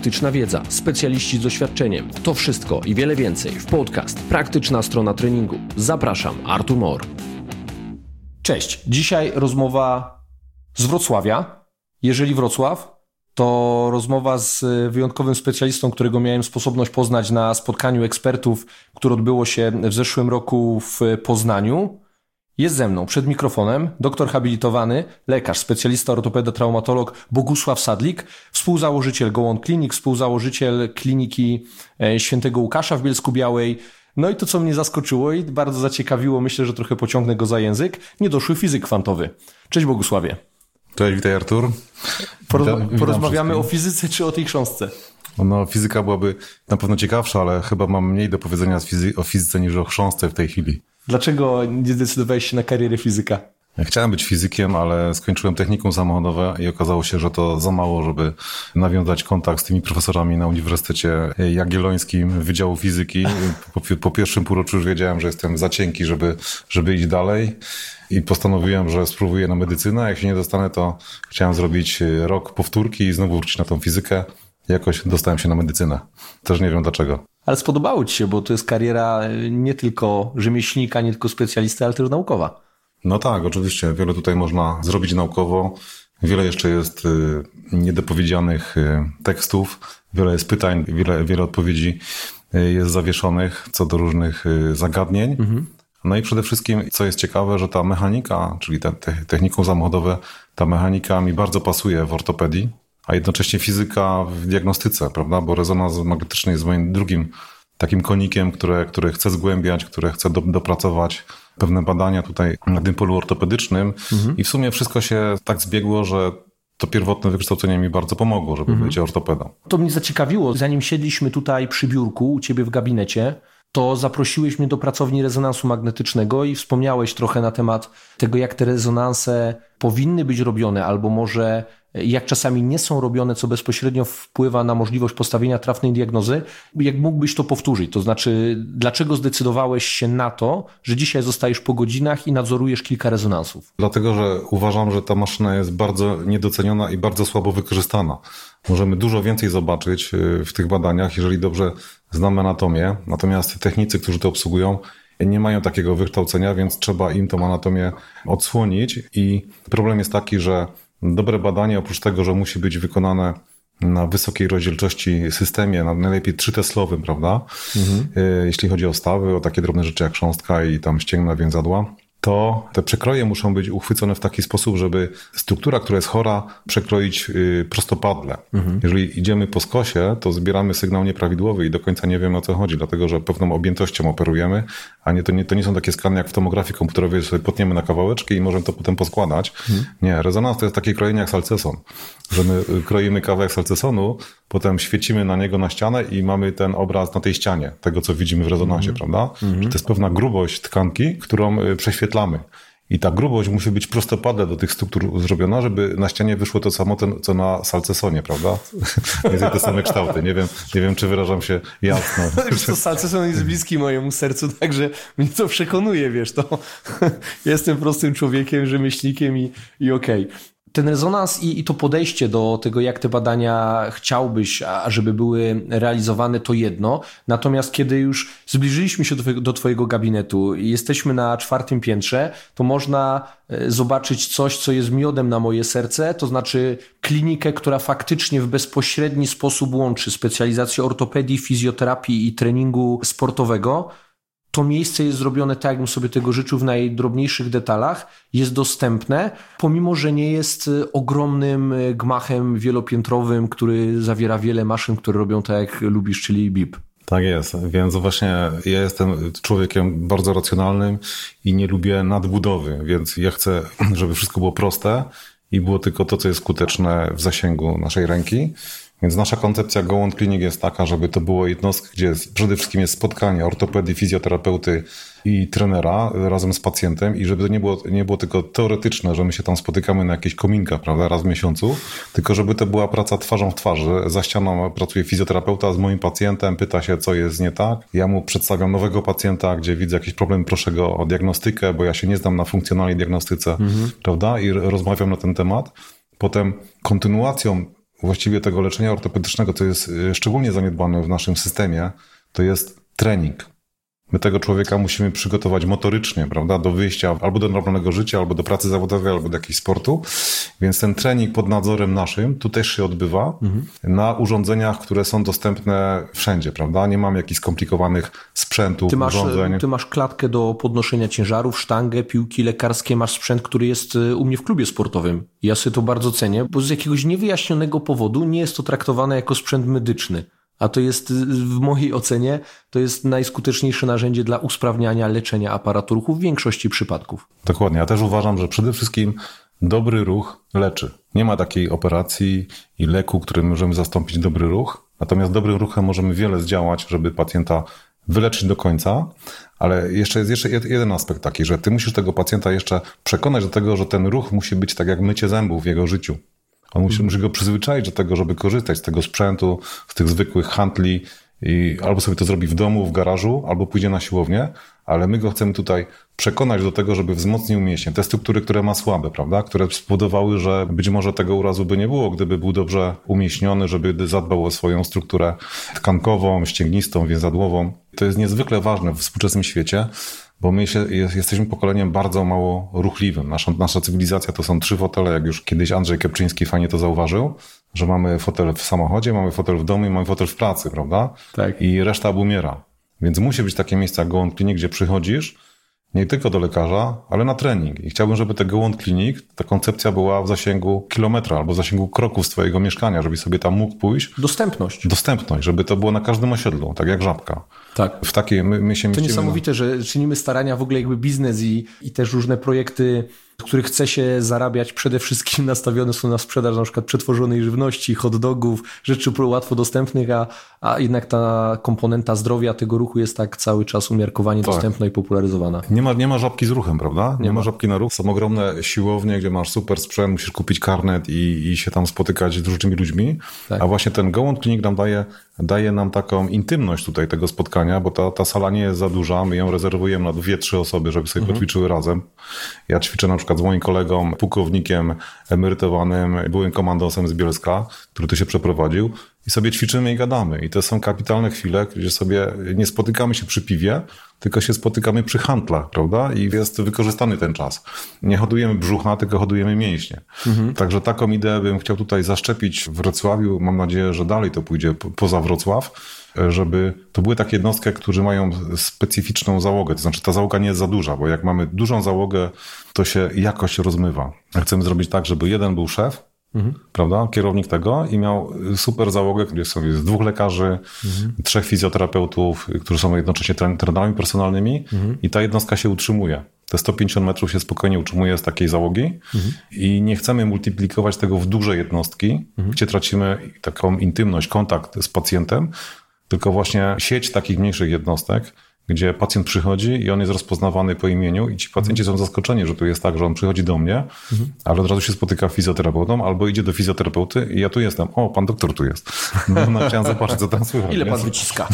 praktyczna wiedza, specjaliści z doświadczeniem. To wszystko i wiele więcej w podcast Praktyczna strona treningu. Zapraszam, Artur Mor. Cześć, dzisiaj rozmowa z Wrocławia. Jeżeli Wrocław, to rozmowa z wyjątkowym specjalistą, którego miałem sposobność poznać na spotkaniu ekspertów, które odbyło się w zeszłym roku w Poznaniu. Jest ze mną przed mikrofonem doktor habilitowany, lekarz, specjalista, ortopeda, traumatolog Bogusław Sadlik, współzałożyciel Go On Clinic, współzałożyciel kliniki Świętego Łukasza w Bielsku-Białej. No i to, co mnie zaskoczyło i bardzo zaciekawiło, myślę, że trochę pociągnę go za język, niedoszły fizyk kwantowy. Cześć Bogusławie. Cześć, witaj Artur. Porozmawiamy o fizyce czy o tej książce? No, fizyka byłaby na pewno ciekawsza, ale chyba mam mniej do powiedzenia o fizyce niż o chrząstce w tej chwili. Dlaczego nie zdecydowałeś się na karierę fizyka? Ja chciałem być fizykiem, ale skończyłem technikum samochodowe i okazało się, że to za mało, żeby nawiązać kontakt z tymi profesorami na Uniwersytecie Jagiellońskim Wydziału Fizyki. Po pierwszym półroczu już wiedziałem, że jestem za cienki, żeby iść dalej i postanowiłem, że spróbuję na medycynę. Jak się nie dostanę, to chciałem zrobić rok powtórki i znowu wrócić na tą fizykę. Jakoś dostałem się na medycynę. Też nie wiem dlaczego. Ale spodobało ci się, bo to jest kariera nie tylko rzemieślnika, nie tylko specjalisty, ale też naukowa. No tak, oczywiście. Wiele tutaj można zrobić naukowo. Wiele jeszcze jest niedopowiedzianych tekstów. Wiele jest pytań, wiele odpowiedzi jest zawieszonych co do różnych zagadnień. Mhm. No i przede wszystkim, co jest ciekawe, że ta mechanika, czyli technikum samochodowe, ta mechanika mi bardzo pasuje w ortopedii, a jednocześnie fizyka w diagnostyce, prawda? Bo rezonans magnetyczny jest moim drugim takim konikiem, które chcę zgłębiać, które chcę dopracować pewne badania tutaj na tym polu ortopedycznym. Mhm. I w sumie wszystko się tak zbiegło, że to pierwotne wykształcenie mi bardzo pomogło, żeby być ortopedą. To mnie zaciekawiło. Zanim siedliśmy tutaj przy biurku u ciebie w gabinecie, to zaprosiłeś mnie do pracowni rezonansu magnetycznego i wspomniałeś trochę na temat tego, jak te rezonanse powinny być robione, albo może jak czasami nie są robione, co bezpośrednio wpływa na możliwość postawienia trafnej diagnozy. Jak mógłbyś to powtórzyć? To znaczy, dlaczego zdecydowałeś się na to, że dzisiaj zostajesz po godzinach i nadzorujesz kilka rezonansów? Dlatego, że uważam, że ta maszyna jest bardzo niedoceniona i bardzo słabo wykorzystana. Możemy dużo więcej zobaczyć w tych badaniach, jeżeli dobrze znamy anatomię. Natomiast technicy, którzy to obsługują, nie mają takiego wykształcenia, więc trzeba im tą anatomię odsłonić. I problem jest taki, że dobre badanie, oprócz tego, że musi być wykonane na wysokiej rozdzielczości systemie, najlepiej 3-teslowym, prawda? Mhm. Jeśli chodzi o stawy, o takie drobne rzeczy jak chrząstka i tam ścięgna, więzadła, to te przekroje muszą być uchwycone w taki sposób, żeby struktura, która jest chora, przekroić prostopadle. Mhm. Jeżeli idziemy po skosie, to zbieramy sygnał nieprawidłowy i do końca nie wiemy, o co chodzi, dlatego że pewną objętością operujemy, a to nie są takie skany jak w tomografii komputerowej, że sobie potniemy na kawałeczki i możemy to potem poskładać. Mhm. Nie, rezonans to jest takie krojenie jak salceson, że my kroimy kawałek salcesonu, potem świecimy na niego na ścianę i mamy ten obraz na tej ścianie, tego co widzimy w rezonansie, prawda? Że to jest pewna grubość tkanki, którą prześwietlamy. I ta grubość musi być prostopadle do tych struktur zrobiona, żeby na ścianie wyszło to samo, co na salcesonie, prawda? Jest te same kształty. Nie wiem, czy wyrażam się jasno. To salceson jest bliski mojemu sercu, także mnie to przekonuje, wiesz, to jestem prostym człowiekiem, rzemieślnikiem i okej. Ten rezonans i to podejście do tego, jak te badania chciałbyś, ażeby były realizowane, to jedno. Natomiast kiedy już zbliżyliśmy się do twojego gabinetu i jesteśmy na 4. piętrze, to można zobaczyć coś, co jest miodem na moje serce, to znaczy klinikę, która faktycznie w bezpośredni sposób łączy specjalizację ortopedii, fizjoterapii i treningu sportowego. To miejsce jest zrobione tak, jakbym sobie tego życzył, w najdrobniejszych detalach. Jest dostępne, pomimo że nie jest ogromnym gmachem wielopiętrowym, który zawiera wiele maszyn, które robią tak, jak lubisz, czyli BIP. Tak jest, więc właśnie ja jestem człowiekiem bardzo racjonalnym i nie lubię nadbudowy, więc ja chcę, żeby wszystko było proste i było tylko to, co jest skuteczne w zasięgu naszej ręki. Więc nasza koncepcja Go On Clinic jest taka, żeby to było jednostka, gdzie przede wszystkim jest spotkanie ortopedy, fizjoterapeuty i trenera razem z pacjentem i żeby to nie było tylko teoretyczne, że my się tam spotykamy na jakichś kominkach, prawda, raz w miesiącu, tylko żeby to była praca twarzą w twarz. Za ścianą pracuje fizjoterapeuta z moim pacjentem, pyta się, co jest nie tak. Ja mu przedstawiam nowego pacjenta, gdzie widzę jakiś problem, proszę go o diagnostykę, bo ja się nie znam na funkcjonalnej diagnostyce, prawda, i rozmawiam na ten temat. Potem kontynuacją właściwie tego leczenia ortopedycznego, co jest szczególnie zaniedbane w naszym systemie, to jest trening. My tego człowieka musimy przygotować motorycznie, prawda, do wyjścia albo do normalnego życia, albo do pracy zawodowej, albo do jakiegoś sportu. Więc ten trening pod nadzorem naszym tu też się odbywa na urządzeniach, które są dostępne wszędzie, prawda? Nie mamy jakichś skomplikowanych sprzętów, urządzeń. Ty masz klatkę do podnoszenia ciężarów, sztangę, piłki lekarskie, masz sprzęt, który jest u mnie w klubie sportowym. Ja sobie to bardzo cenię, bo z jakiegoś niewyjaśnionego powodu nie jest to traktowane jako sprzęt medyczny. A to jest, w mojej ocenie, to jest najskuteczniejsze narzędzie dla usprawniania leczenia aparatu ruchu w większości przypadków. Dokładnie. Ja też uważam, że przede wszystkim dobry ruch leczy. Nie ma takiej operacji i leku, którym możemy zastąpić dobry ruch. Natomiast dobrym ruchem możemy wiele zdziałać, żeby pacjenta wyleczyć do końca. Ale jest jeszcze jeden aspekt taki, że ty musisz tego pacjenta jeszcze przekonać do tego, że ten ruch musi być tak jak mycie zębów w jego życiu. On musi go przyzwyczaić do tego, żeby korzystać z tego sprzętu, z tych zwykłych handli i albo sobie to zrobi w domu, w garażu, albo pójdzie na siłownię, ale my go chcemy tutaj przekonać do tego, żeby wzmocnił mięśnie. Te struktury, które ma słabe, prawda? Które spowodowały, że być może tego urazu by nie było, gdyby był dobrze umieśniony, żeby zadbał o swoją strukturę tkankową, ścięgnistą, więzadłową. To jest niezwykle ważne w współczesnym świecie, bo my jesteśmy pokoleniem bardzo mało ruchliwym. Nasza cywilizacja to są 3 fotele, jak już kiedyś Andrzej Kepczyński fajnie to zauważył, że mamy fotel w samochodzie, mamy fotel w domu i mamy fotel w pracy, prawda? Tak. I reszta obumiera. Więc musi być takie miejsce jak Gołąd Klinik, gdzie przychodzisz nie tylko do lekarza, ale na trening. I chciałbym, żeby ten Gołąd Klinik, ta koncepcja była w zasięgu kilometra albo w zasięgu kroków z twojego mieszkania, żebyś sobie tam mógł pójść. Dostępność, żeby to było na każdym osiedlu, tak jak Żabka. Tak. W takiej my się mieścimy. To niesamowite, że czynimy starania, w ogóle jakby biznes i też różne projekty, w których chce się zarabiać, przede wszystkim nastawione są na sprzedaż na przykład przetworzonej żywności, hot dogów, rzeczy łatwo dostępnych, a jednak ta komponenta zdrowia tego ruchu jest tak cały czas umiarkowanie dostępna i popularyzowana. Nie ma Żabki z ruchem, prawda? Nie ma Żabki na ruch. Są ogromne siłownie, gdzie masz super sprzęt, musisz kupić karnet i się tam spotykać z różnymi ludźmi. Tak. A właśnie ten Gołąd Klinik nam daje nam taką intymność tutaj tego spotkania, bo ta sala nie jest za duża. My ją rezerwujemy na 2-3 osoby, żeby sobie poćwiczyły razem. Ja ćwiczę na przykład z moim kolegą, pułkownikiem emerytowanym, byłym komandosem z Bielska, który tu się przeprowadził i sobie ćwiczymy i gadamy. I to są kapitalne chwile, gdzie sobie nie spotykamy się przy piwie, tylko się spotykamy przy handlach, prawda? I jest wykorzystany ten czas. Nie hodujemy brzucha, tylko hodujemy mięśnie. Także taką ideę bym chciał tutaj zaszczepić w Wrocławiu. Mam nadzieję, że dalej to pójdzie poza Wrocław, żeby to były takie jednostki, które mają specyficzną załogę. To znaczy ta załoga nie jest za duża, bo jak mamy dużą załogę, to się jakoś rozmywa. Chcemy zrobić tak, żeby jeden był szef, prawda, kierownik tego i miał super załogę, gdzie jest 2 lekarzy, 3 fizjoterapeutów, którzy są jednocześnie trenerami personalnymi i ta jednostka się utrzymuje. Te 150 metrów się spokojnie utrzymuje z takiej załogi i nie chcemy multiplikować tego w duże jednostki, gdzie tracimy taką intymność, kontakt z pacjentem, tylko właśnie sieć takich mniejszych jednostek, gdzie pacjent przychodzi i on jest rozpoznawany po imieniu i ci pacjenci są zaskoczeni, że tu jest tak, że on przychodzi do mnie, ale od razu się spotyka z fizjoterapeutą albo idzie do fizjoterapeuty i ja tu jestem. O, pan doktor tu jest. No, chciałem zobaczyć, co tam słychać. Ile pan wyciska?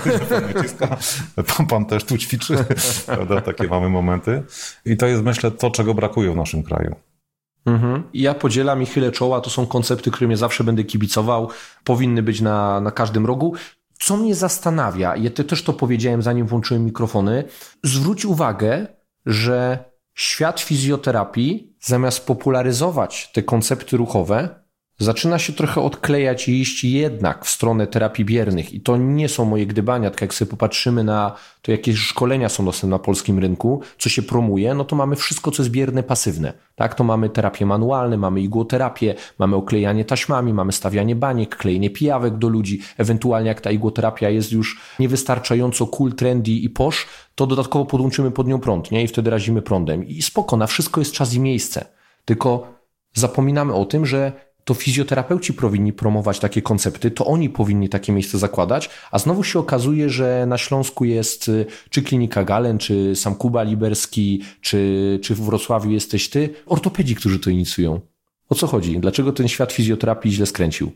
Pan też tu ćwiczy. Prawda? Takie mamy momenty. I to jest, myślę, to, czego brakuje w naszym kraju. Ja podzielam i chylę czoła. To są koncepty, którym ja zawsze będę kibicował. Powinny być na każdym rogu. Co mnie zastanawia, ja też to powiedziałem, zanim włączyłem mikrofony, zwróć uwagę, że świat fizjoterapii, zamiast popularyzować te koncepty ruchowe, zaczyna się trochę odklejać i iść jednak w stronę terapii biernych. I to nie są moje gdybania, tak jak sobie popatrzymy na to, jakie szkolenia są dostępne na polskim rynku, co się promuje, no to mamy wszystko, co jest bierne, pasywne. Tak, to mamy terapie manualne, mamy igłoterapię, mamy oklejanie taśmami, mamy stawianie baniek, klejenie pijawek do ludzi. Ewentualnie jak ta igłoterapia jest już niewystarczająco cool, trendy i posh, to dodatkowo podłączymy pod nią prąd, nie? I wtedy razimy prądem. I spoko, na wszystko jest czas i miejsce. Tylko zapominamy o tym, że to fizjoterapeuci powinni promować takie koncepty, to oni powinni takie miejsce zakładać, a znowu się okazuje, że na Śląsku jest czy Klinika Galen, czy sam Kuba Liberski, czy w Wrocławiu jesteś ty, ortopedzi, którzy to inicjują. O co chodzi? Dlaczego ten świat fizjoterapii źle skręcił?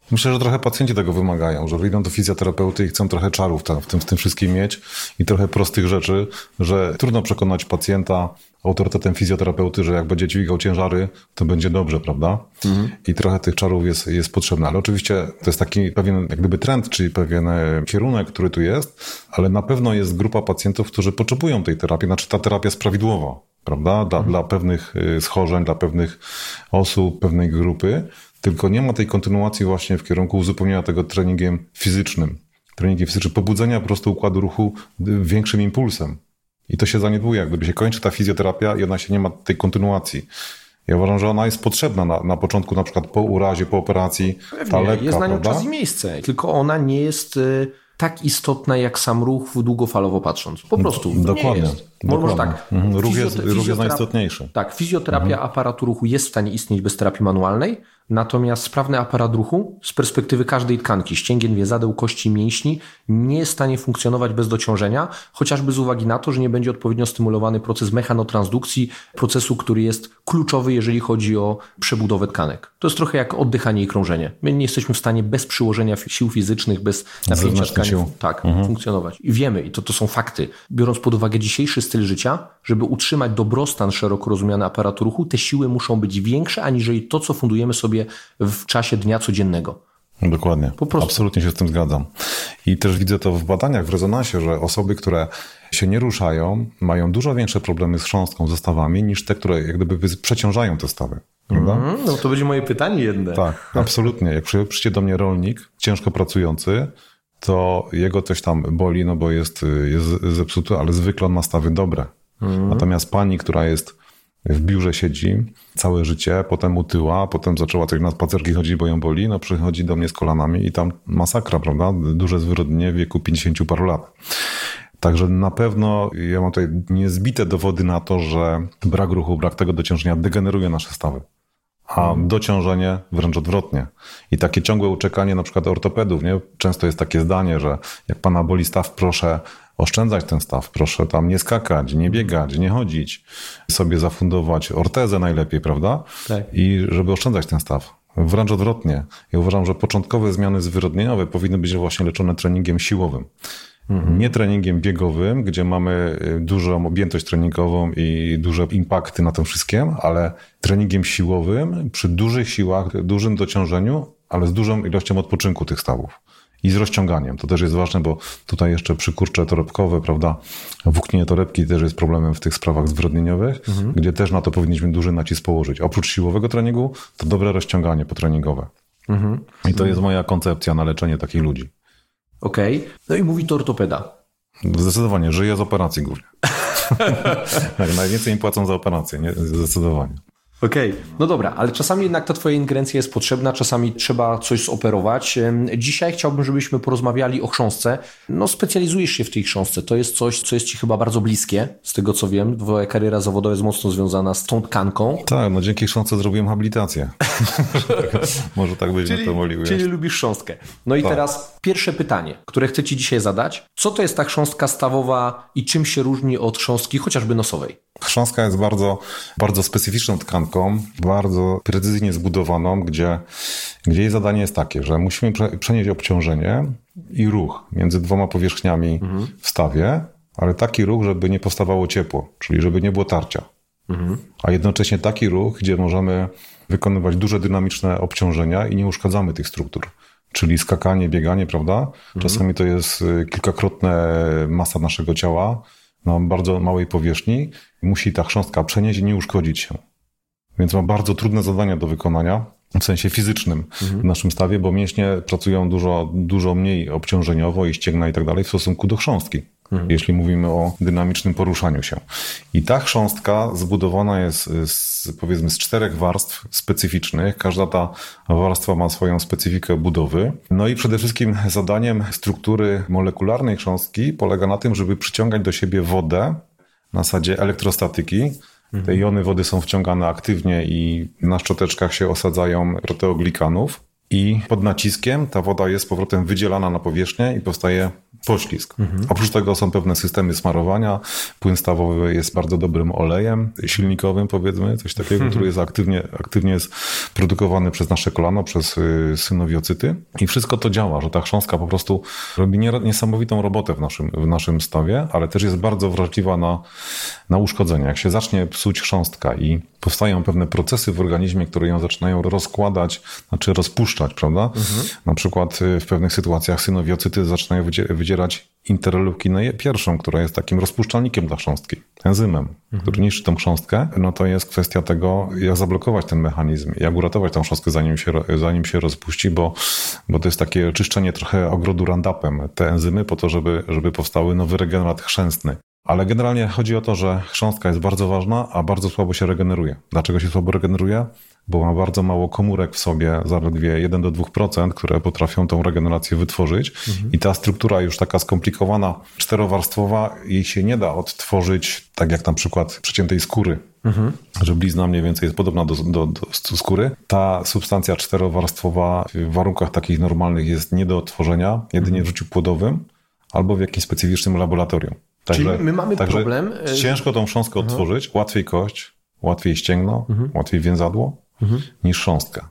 Myślę, że trochę pacjenci tego wymagają, że wyjdą do fizjoterapeuty i chcą trochę czarów w tym wszystkim mieć i trochę prostych rzeczy, że trudno przekonać pacjenta autorytetem fizjoterapeuty, że jak będzie dźwigał ciężary, to będzie dobrze, prawda? I trochę tych czarów jest potrzebne. Ale oczywiście to jest taki pewien jak gdyby trend, czyli pewien kierunek, który tu jest, ale na pewno jest grupa pacjentów, którzy potrzebują tej terapii, znaczy ta terapia jest prawidłowa, prawda? Dla pewnych schorzeń, dla pewnych osób, pewnej grupy, tylko nie ma tej kontynuacji właśnie w kierunku uzupełnienia tego treningiem fizycznym. Treningiem fizycznym, pobudzenia po prostu układu ruchu większym impulsem. I to się zaniedbuje, jak gdyby się kończy ta fizjoterapia i ona się nie ma tej kontynuacji. Ja uważam, że ona jest potrzebna na początku, na przykład po urazie, po operacji, ta lekka, jest na nią prawda? czas i miejsce, tylko ona nie jest tak istotna jak sam ruch długofalowo patrząc. Po prostu. Dokładnie. Nie jest. Dokładnie. Może tak. Ruch jest najistotniejszy. Tak, fizjoterapia aparatu ruchu jest w stanie istnieć bez terapii manualnej, natomiast sprawny aparat ruchu z perspektywy każdej tkanki, ścięgien, więzadeł, kości, mięśni nie jest w stanie funkcjonować bez dociążenia, chociażby z uwagi na to, że nie będzie odpowiednio stymulowany proces mechanotransdukcji, procesu, który jest kluczowy, jeżeli chodzi o przebudowę tkanek. To jest trochę jak oddychanie i krążenie. My nie jesteśmy w stanie bez przyłożenia sił fizycznych, bez napięcia tkanek funkcjonować. I wiemy, i to są fakty. Biorąc pod uwagę dzisiejszy styl życia, żeby utrzymać dobrostan szeroko rozumiany aparatu ruchu, te siły muszą być większe, aniżeli to, co fundujemy sobie w czasie dnia codziennego. Dokładnie. Po prostu. Absolutnie się z tym zgadzam. I też widzę to w badaniach, w rezonansie, że osoby, które się nie ruszają, mają dużo większe problemy z chrząstką, ze stawami, niż te, które jak gdyby przeciążają te stawy. No to będzie moje pytanie jedne. Tak, absolutnie. Jak przyjdzie do mnie rolnik, ciężko pracujący, to jego coś tam boli, no bo jest zepsuty, ale zwykle on ma stawy dobre. Natomiast pani, która jest w biurze siedzi całe życie, potem utyła, potem zaczęła coś na spacerki chodzić, bo ją boli, no przychodzi do mnie z kolanami i tam masakra, prawda? Duże zwyrodnienie w wieku 50 paru lat. Także na pewno ja mam tutaj niezbite dowody na to, że brak ruchu, brak tego dociążenia degeneruje nasze stawy. A dociążenie wręcz odwrotnie. I takie ciągłe uczekanie na przykład ortopedów, nie? Często jest takie zdanie, że jak pana boli staw, proszę oszczędzać ten staw, proszę tam nie skakać, nie biegać, nie chodzić, sobie zafundować ortezę najlepiej, prawda? Tak. I żeby oszczędzać ten staw. Wręcz odwrotnie. Ja uważam, że początkowe zmiany zwyrodnieniowe powinny być właśnie leczone treningiem siłowym. Nie treningiem biegowym, gdzie mamy dużą objętość treningową i duże impakty na tym wszystkim, ale treningiem siłowym przy dużych siłach, dużym dociążeniu, ale z dużą ilością odpoczynku tych stawów. I z rozciąganiem. To też jest ważne, bo tutaj jeszcze przykurcze torebkowe, prawda, włóknienie torebki też jest problemem w tych sprawach zwyrodnieniowych, gdzie też na to powinniśmy duży nacisk położyć. Oprócz siłowego treningu, to dobre rozciąganie potreningowe. I to jest moja koncepcja na leczenie takich ludzi. Okej. No i mówi to ortopeda. Zdecydowanie, żyję z operacji głównie. Tak, najwięcej im płacą za operację, nie? Zdecydowanie. Okej, no dobra, ale czasami jednak ta twoja ingerencja jest potrzebna, czasami trzeba coś zoperować. Dzisiaj chciałbym, żebyśmy porozmawiali o chrząstce. No specjalizujesz się w tej chrząstce, to jest coś, co jest ci chyba bardzo bliskie, z tego co wiem. Twoja kariera zawodowa jest mocno związana z tą tkanką. Tak, no dzięki chrząstce zrobiłem habilitację. Może tak byśmy to mogli ująć. Czyli lubisz chrząstkę. No i tak. Teraz pierwsze pytanie, które chcę ci dzisiaj zadać. Co to jest ta chrząstka stawowa i czym się różni od chrząstki chociażby nosowej? Chrząstka jest bardzo, bardzo specyficzną tkanką, bardzo precyzyjnie zbudowaną, gdzie jej zadanie jest takie, że musimy przenieść obciążenie i ruch między dwoma powierzchniami w stawie, ale taki ruch, żeby nie powstawało ciepło, czyli żeby nie było tarcia. A jednocześnie taki ruch, gdzie możemy wykonywać duże dynamiczne obciążenia i nie uszkadzamy tych struktur. Czyli skakanie, bieganie, prawda? Czasami to jest kilkakrotne masa naszego ciała na bardzo małej powierzchni. Musi ta chrząstka przenieść i nie uszkodzić się. Więc ma bardzo trudne zadania do wykonania w sensie fizycznym w naszym stawie, bo mięśnie pracują dużo mniej obciążeniowo i ścięgna i tak dalej w stosunku do chrząstki, jeśli mówimy o dynamicznym poruszaniu się. I ta chrząstka zbudowana jest powiedzmy z 4 warstw specyficznych. Każda ta warstwa ma swoją specyfikę budowy. No i przede wszystkim zadaniem struktury molekularnej chrząstki polega na tym, żeby przyciągać do siebie wodę na zasadzie elektrostatyki. Te jony wody są wciągane aktywnie i na szczoteczkach się osadzają proteoglikanów. i pod naciskiem ta woda jest z powrotem wydzielana na powierzchnię i powstaje poślizg. Oprócz tego są pewne systemy smarowania. Płyn stawowy jest bardzo dobrym olejem silnikowym, powiedzmy, coś takiego, który jest aktywnie jest produkowany przez nasze kolano, przez synowiocyty. I wszystko to działa, że ta chrząstka po prostu robi niesamowitą robotę w naszym stawie, ale też jest bardzo wrażliwa na uszkodzenia. Jak się zacznie psuć chrząstka i powstają pewne procesy w organizmie, które ją zaczynają rozkładać, znaczy rozpuszczać, prawda? Na przykład w pewnych sytuacjach synowiocyty zaczynają wydzierać interleukinę pierwszą, która jest takim rozpuszczalnikiem dla chrząstki, enzymem, który niszczy tą chrząstkę. No to jest kwestia tego, jak zablokować ten mechanizm, jak uratować tą chrząstkę, zanim się rozpuści, bo to jest takie czyszczenie trochę ogrodu Roundupem, te enzymy po to, żeby powstały nowy regenerat chrzęstny. Ale generalnie chodzi o to, że chrząstka jest bardzo ważna, a bardzo słabo się regeneruje. Dlaczego się słabo regeneruje? Bo ma bardzo mało komórek w sobie, zaledwie 1-2%, które potrafią tą regenerację wytworzyć. I ta struktura już taka skomplikowana, czterowarstwowa, jej się nie da odtworzyć tak jak na przykład przeciętej skóry. Że blizna mniej więcej jest podobna do skóry. Ta substancja czterowarstwowa w warunkach takich normalnych jest nie do odtworzenia, jedynie w życiu płodowym albo w jakimś specyficznym laboratorium. Czyli my mamy problem. Ciężko tą chrząstkę odtworzyć, łatwiej kość, łatwiej ścięgno, łatwiej więzadło niż chrząstka.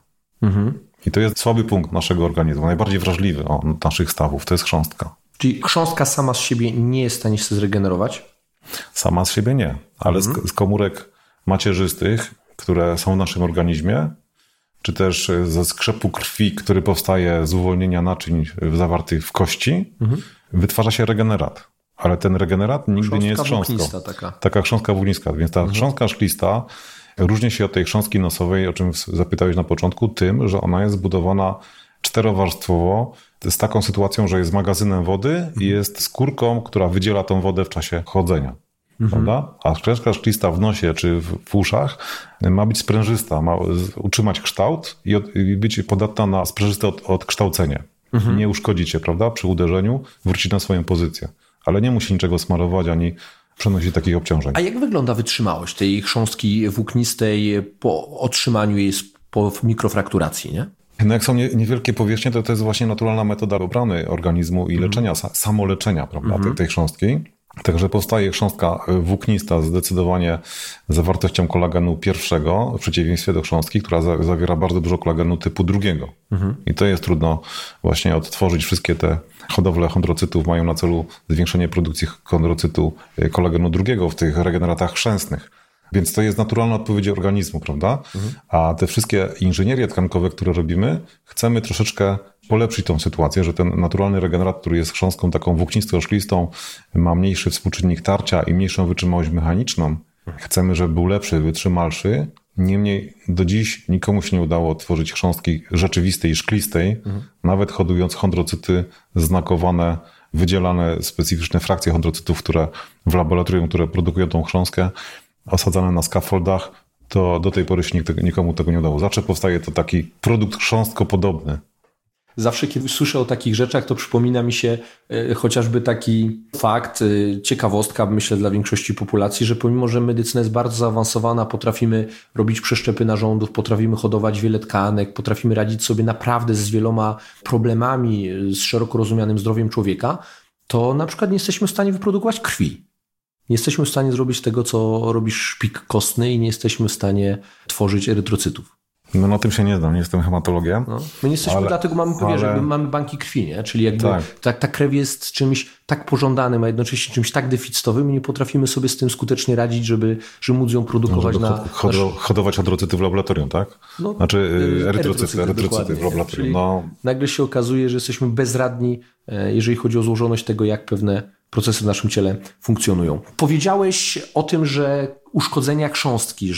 I to jest słaby punkt naszego organizmu, najbardziej wrażliwy od naszych stawów, to jest chrząstka. Czyli chrząstka sama z siebie nie jest w stanie się zregenerować? Sama z siebie nie, ale z komórek macierzystych, które są w naszym organizmie, czy też ze skrzepu krwi, który powstaje z uwolnienia naczyń zawartych w kości, wytwarza się regenerat. Ale ten regenerat nigdy nie jest chrząstką. Taka chrząstka włóknista. Więc ta chrząstka szklista różni się od tej chrząstki nosowej, o czym zapytałeś na początku, tym, że ona jest zbudowana czterowarstwowo z taką sytuacją, że jest magazynem wody i jest skórką, która wydziela tą wodę w czasie chodzenia. Prawda? A chrząstka szklista w nosie czy w uszach ma być sprężysta, ma utrzymać kształt i być podatna na sprężyste odkształcenie. Nie uszkodzić się, prawda? Przy uderzeniu wrócić na swoją pozycję. Ale nie musi niczego smarować ani przenosić takich obciążeń. A jak wygląda wytrzymałość tej chrząstki włóknistej po otrzymaniu jej po mikrofrakturacji, nie? No jak są niewielkie powierzchnie, to jest właśnie naturalna metoda obrony organizmu i leczenia, samoleczenia, prawda, tej chrząstki. Także powstaje chrząstka włóknista zdecydowanie zawartością kolagenu pierwszego, w przeciwieństwie do chrząstki, która zawiera bardzo dużo kolagenu typu drugiego. I to jest trudno właśnie odtworzyć. Wszystkie te hodowle chondrocytów mają na celu zwiększenie produkcji chondrocytu kolagenu drugiego w tych regeneratach chrzęsnych. Więc to jest naturalna odpowiedź organizmu, prawda? A te wszystkie inżynierie tkankowe, które robimy, chcemy troszeczkę polepszyć tą sytuację, że ten naturalny regenerat, który jest chrząstką taką włóknisto-szklistą, ma mniejszy współczynnik tarcia i mniejszą wytrzymałość mechaniczną. Chcemy, żeby był lepszy, wytrzymalszy. Niemniej do dziś nikomu się nie udało odtworzyć chrząstki rzeczywistej i szklistej, nawet hodując chondrocyty znakowane, wydzielane specyficzne frakcje chondrocytów, które w laboratorium, które produkują tą chrząstkę, osadzane na scaffoldach, to do tej pory się nikomu tego nie udało. Zawsze powstaje to taki produkt chrząstkopodobny. Zawsze, kiedy słyszę o takich rzeczach, to przypomina mi się chociażby taki fakt, ciekawostka, myślę, dla większości populacji, że pomimo, że medycyna jest bardzo zaawansowana, potrafimy robić przeszczepy narządów, potrafimy hodować wiele tkanek, potrafimy radzić sobie naprawdę z wieloma problemami, z szeroko rozumianym zdrowiem człowieka, to na przykład nie jesteśmy w stanie wyprodukować krwi. Nie jesteśmy w stanie zrobić tego, co robi szpik kostny i nie jesteśmy w stanie tworzyć erytrocytów. No na tym się nie znam, nie jestem hematologiem. No, my nie jesteśmy, dlatego mamy banki krwi, nie? Czyli jakby ta krew jest czymś tak pożądanym, a jednocześnie czymś tak deficytowym i nie potrafimy sobie z tym skutecznie radzić, żeby móc ją produkować hodować chondrocyty w laboratorium, tak? No, znaczy erytrocyty w laboratorium. No. Nagle się okazuje, że jesteśmy bezradni, jeżeli chodzi o złożoność tego, jak pewne procesy w naszym ciele funkcjonują. Powiedziałeś o tym, że uszkodzenia chrząstki,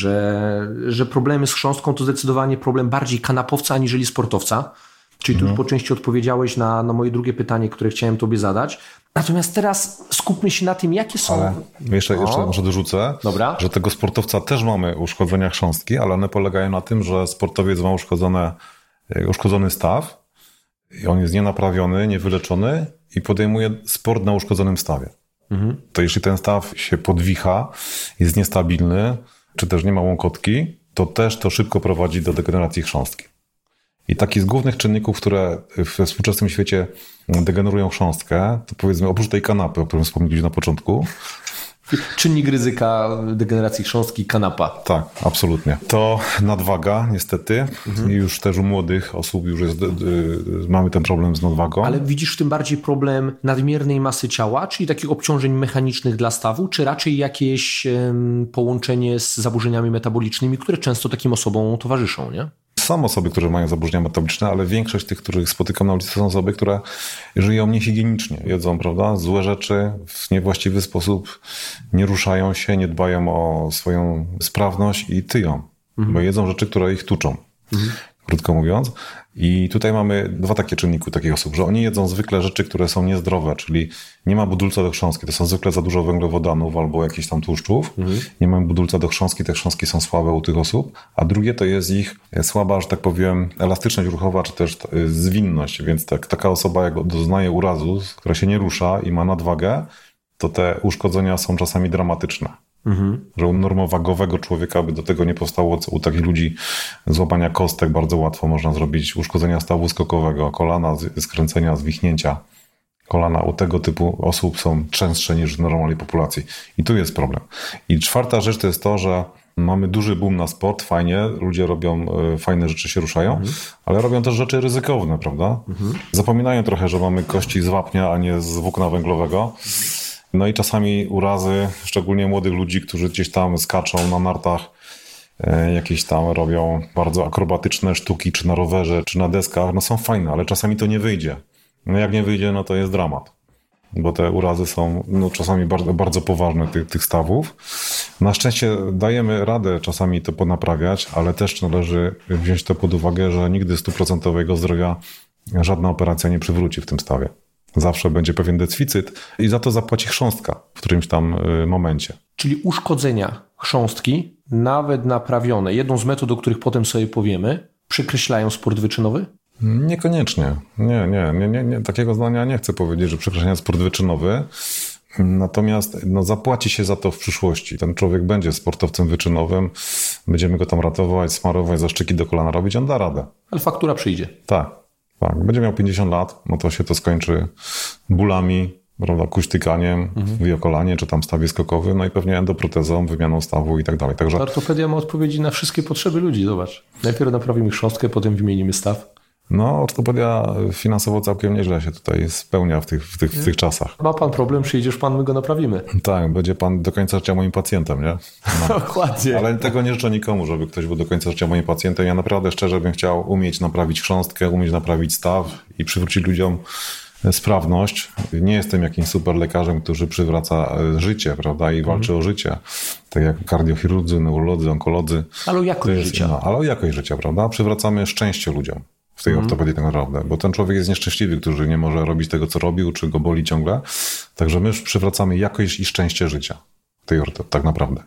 że problemy z chrząstką to zdecydowanie problem bardziej kanapowca aniżeli sportowca. Czyli tu już po części odpowiedziałeś na moje drugie pytanie, które chciałem tobie zadać. Natomiast teraz skupmy się na tym, jakie są... Ale jeszcze może dorzucę, że tego sportowca też mamy uszkodzenia chrząstki, ale one polegają na tym, że sportowiec ma uszkodzony staw i on jest nienaprawiony, niewyleczony i podejmuje sport na uszkodzonym stawie. To jeśli ten staw się podwicha, jest niestabilny, czy też nie ma łąkotki, to też to szybko prowadzi do degeneracji chrząstki. I taki z głównych czynników, które we współczesnym świecie degenerują chrząstkę, to powiedzmy oprócz tej kanapy, o którym wspomnieliśmy na początku. Czynnik ryzyka degeneracji chrząstki, kanapa. Tak, absolutnie. To nadwaga, niestety. I już też u młodych osób już mamy ten problem z nadwagą. Ale widzisz w tym bardziej problem nadmiernej masy ciała, czyli takich obciążeń mechanicznych dla stawu, czy raczej jakieś połączenie z zaburzeniami metabolicznymi, które często takim osobom towarzyszą, nie? Są osoby, które mają zaburzenia metaboliczne, ale większość tych, których spotykam na ulicy, są osoby, które żyją niehigienicznie, jedzą, prawda, złe rzeczy w niewłaściwy sposób, nie ruszają się, nie dbają o swoją sprawność i tyją, bo jedzą rzeczy, które ich tuczą. Krótko mówiąc. I tutaj mamy dwa takie czynniki takich osób, że oni jedzą zwykle rzeczy, które są niezdrowe, czyli nie ma budulca do chrząstki, to są zwykle za dużo węglowodanów albo jakichś tam tłuszczów. Nie ma budulca do chrząstki, te chrząstki są słabe u tych osób, a drugie to jest ich słaba, że tak powiem, elastyczność ruchowa, czy też zwinność, więc taka osoba jak doznaje urazu, która się nie rusza i ma nadwagę, to te uszkodzenia są czasami dramatyczne. Że u normowagowego człowieka by do tego nie powstało, co u takich ludzi złapania kostek bardzo łatwo można zrobić, uszkodzenia stawu skokowego, kolana, skręcenia, zwichnięcia kolana. U tego typu osób są częstsze niż w normalnej populacji. I tu jest problem. I czwarta rzecz to jest to, że mamy duży boom na sport, fajnie, ludzie robią fajne rzeczy, się ruszają, ale robią też rzeczy ryzykowne, prawda? Zapominają trochę, że mamy kości z wapnia, a nie z włókna węglowego. No i czasami urazy, szczególnie młodych ludzi, którzy gdzieś tam skaczą na nartach, jakieś tam robią bardzo akrobatyczne sztuki, czy na rowerze, czy na deskach, no są fajne, ale czasami to nie wyjdzie. No jak nie wyjdzie, no to jest dramat, bo te urazy są czasami bardzo, bardzo poważne tych stawów. Na szczęście dajemy radę czasami to ponaprawiać, ale też należy wziąć to pod uwagę, że nigdy 100% zdrowia żadna operacja nie przywróci w tym stawie. Zawsze będzie pewien deficyt i za to zapłaci chrząstka w którymś tam momencie. Czyli uszkodzenia chrząstki, nawet naprawione, jedną z metod, o których potem sobie powiemy, przekreślają sport wyczynowy? Niekoniecznie. Nie. Takiego zdania nie chcę powiedzieć, że przekreślają sport wyczynowy. Natomiast zapłaci się za to w przyszłości. Ten człowiek będzie sportowcem wyczynowym, będziemy go tam ratować, smarować, zaszczyki do kolana robić, on da radę. Ale faktura przyjdzie. Tak. Będzie miał 50 lat, no to się to skończy bólami, prawda, kuśtykaniem w jokolanie, czy tam stawie skokowym, no i pewnie endoprotezą, wymianą stawu i tak dalej. Także ortopedia ma odpowiedzi na wszystkie potrzeby ludzi, zobacz. Najpierw naprawimy chrząstkę, potem wymienimy staw. No, ortopedia finansowo całkiem nieźle się tutaj spełnia w tych czasach. Ma pan problem, przyjdziesz pan, my go naprawimy. Tak, będzie pan do końca życia moim pacjentem, nie? No. Dokładnie. Ale tego nie życzę nikomu, żeby ktoś był do końca życia moim pacjentem. Ja naprawdę szczerze bym chciał umieć naprawić chrząstkę, umieć naprawić staw i przywrócić ludziom sprawność. Nie jestem jakimś super lekarzem, który przywraca życie, prawda, i walczy o życie. Tak jak kardiochirurdzy, neurolodzy, onkolodzy. Ale o jakość życia. Ale o jakość życia, prawda? Przywracamy szczęście ludziom w tej ortopedii tak naprawdę, bo ten człowiek jest nieszczęśliwy, który nie może robić tego, co robił, czy go boli ciągle. Także my przywracamy jakość i szczęście życia w tej ortopedii, tak naprawdę.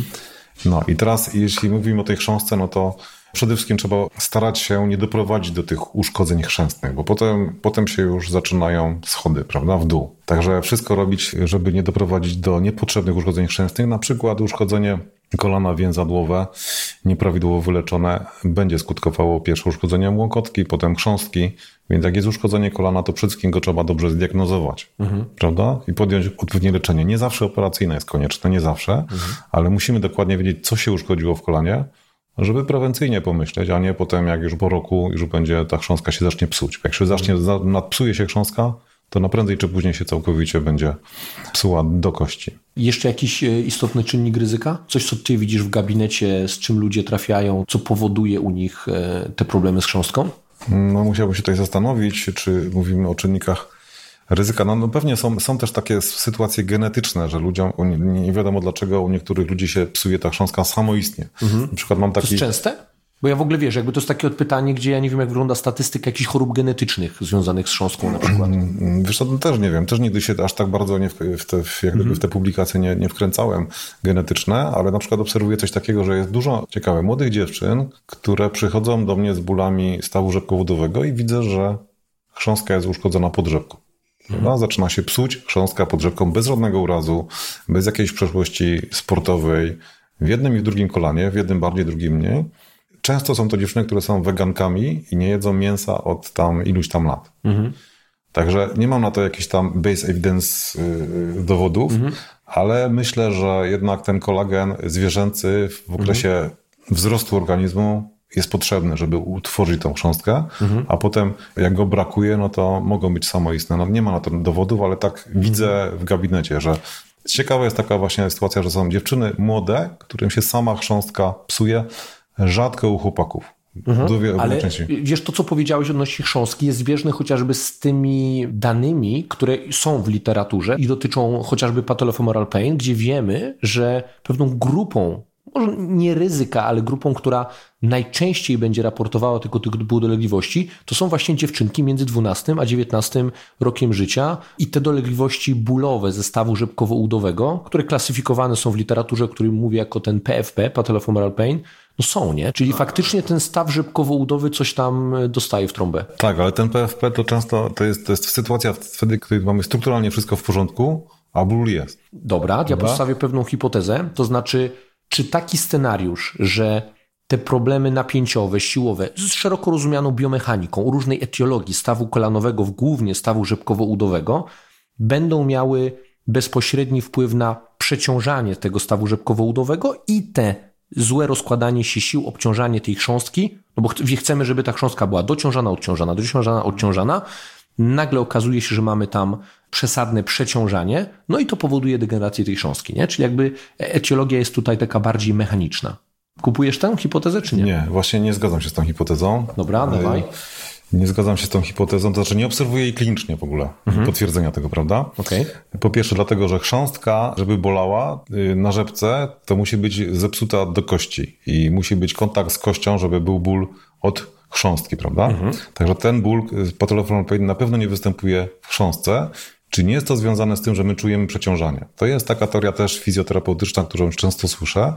No i teraz, jeśli mówimy o tej chrząstce, no to przede wszystkim trzeba starać się nie doprowadzić do tych uszkodzeń chrzęstnych, bo potem się już zaczynają schody, prawda, w dół. Także wszystko robić, żeby nie doprowadzić do niepotrzebnych uszkodzeń chrzęstnych, na przykład uszkodzenie kolana więzadłowe, nieprawidłowo wyleczone, będzie skutkowało pierwsze uszkodzeniem łokotki, potem chrząstki, więc jak jest uszkodzenie kolana, to przede wszystkim go trzeba dobrze zdiagnozować, prawda? I podjąć odpowiednie leczenie. Nie zawsze operacyjne jest konieczne, nie zawsze, ale musimy dokładnie wiedzieć, co się uszkodziło w kolanie, żeby prewencyjnie pomyśleć, a nie potem, jak już po roku już będzie ta chrząstka się zacznie psuć. Jak się nadpsuje się chrząstka, to na prędzej czy później się całkowicie będzie psuła do kości. Jeszcze jakiś istotny czynnik ryzyka? Coś, co ty widzisz w gabinecie, z czym ludzie trafiają, co powoduje u nich te problemy z chrząstką? No musiałbym się tutaj zastanowić, czy mówimy o czynnikach ryzyka. No pewnie są też takie sytuacje genetyczne, że ludziom, nie wiadomo dlaczego u niektórych ludzi się psuje ta chrząstka samoistnie. Na przykład mam taki... To jest częste? Bo ja w ogóle jakby to jest takie pytanie, gdzie ja nie wiem, jak wygląda statystyka jakichś chorób genetycznych związanych z chrząstką na przykład. Wiesz, to też nie wiem. Też nigdy się aż tak bardzo w te publikacje nie wkręcałem genetyczne, ale na przykład obserwuję coś takiego, że jest dużo ciekawe młodych dziewczyn, które przychodzą do mnie z bólami stawu rzepkowodowego i widzę, że chrząstka jest uszkodzona pod rzepką. Zaczyna się psuć chrząstka pod rzepką bez żadnego urazu, bez jakiejś przeszłości sportowej, w jednym i w drugim kolanie, w jednym bardziej, drugim mniej. często są to dziewczyny, które są wegankami i nie jedzą mięsa od tam iluś tam lat. Także nie mam na to jakichś tam base evidence dowodów, ale myślę, że jednak ten kolagen zwierzęcy w okresie wzrostu organizmu jest potrzebny, żeby utworzyć tą chrząstkę, a potem jak go brakuje, no to mogą być samoistne. No nie ma na to dowodów, ale tak widzę w gabinecie, że ciekawa jest taka właśnie sytuacja, że są dziewczyny młode, którym się sama chrząstka psuje, rzadko u chłopaków. Ale wiesz, to co powiedziałeś odnośnie chrząstki jest zbieżne chociażby z tymi danymi, które są w literaturze i dotyczą chociażby patellofemoral pain, gdzie wiemy, że pewną grupą, może nie ryzyka, ale grupą, która najczęściej będzie raportowała tego typu dolegliwości, to są właśnie dziewczynki między 12 a 19 rokiem życia i te dolegliwości bólowe ze stawu rzepkowo-udowego, które klasyfikowane są w literaturze, o którym mówię jako ten PFP, patellofemoral pain, no są, nie? Czyli faktycznie ten staw rzepkowo-udowy coś tam dostaje w trąbę. Tak, ale ten PFP to często to jest sytuacja wtedy, kiedy mamy strukturalnie wszystko w porządku, a ból jest. Dobra, ja postawię pewną hipotezę, to znaczy, czy taki scenariusz, że te problemy napięciowe, siłowe, z szeroko rozumianą biomechaniką, różnej etiologii stawu kolanowego, głównie stawu rzepkowo-udowego, będą miały bezpośredni wpływ na przeciążanie tego stawu rzepkowo-udowego i te złe rozkładanie się sił, obciążanie tej chrząstki, no bo chcemy, żeby ta chrząstka była dociążana, odciążana, nagle okazuje się, że mamy tam przesadne przeciążanie, no i to powoduje degenerację tej chrząstki, nie? Czyli jakby etiologia jest tutaj taka bardziej mechaniczna. Kupujesz tę hipotezę, czy nie? Nie, właśnie nie zgadzam się z tą hipotezą. Dobra, dawaj. Nie zgadzam się z tą hipotezą, to znaczy nie obserwuję jej klinicznie w ogóle, potwierdzenia tego, prawda? Okay. Po pierwsze dlatego, że chrząstka, żeby bolała na rzepce, to musi być zepsuta do kości i musi być kontakt z kością, żeby był ból od chrząstki, prawda? Także ten ból patellofemoral pain na pewno nie występuje w chrząstce. Czy nie jest to związane z tym, że my czujemy przeciążanie? To jest taka teoria też fizjoterapeutyczna, którą często słyszę,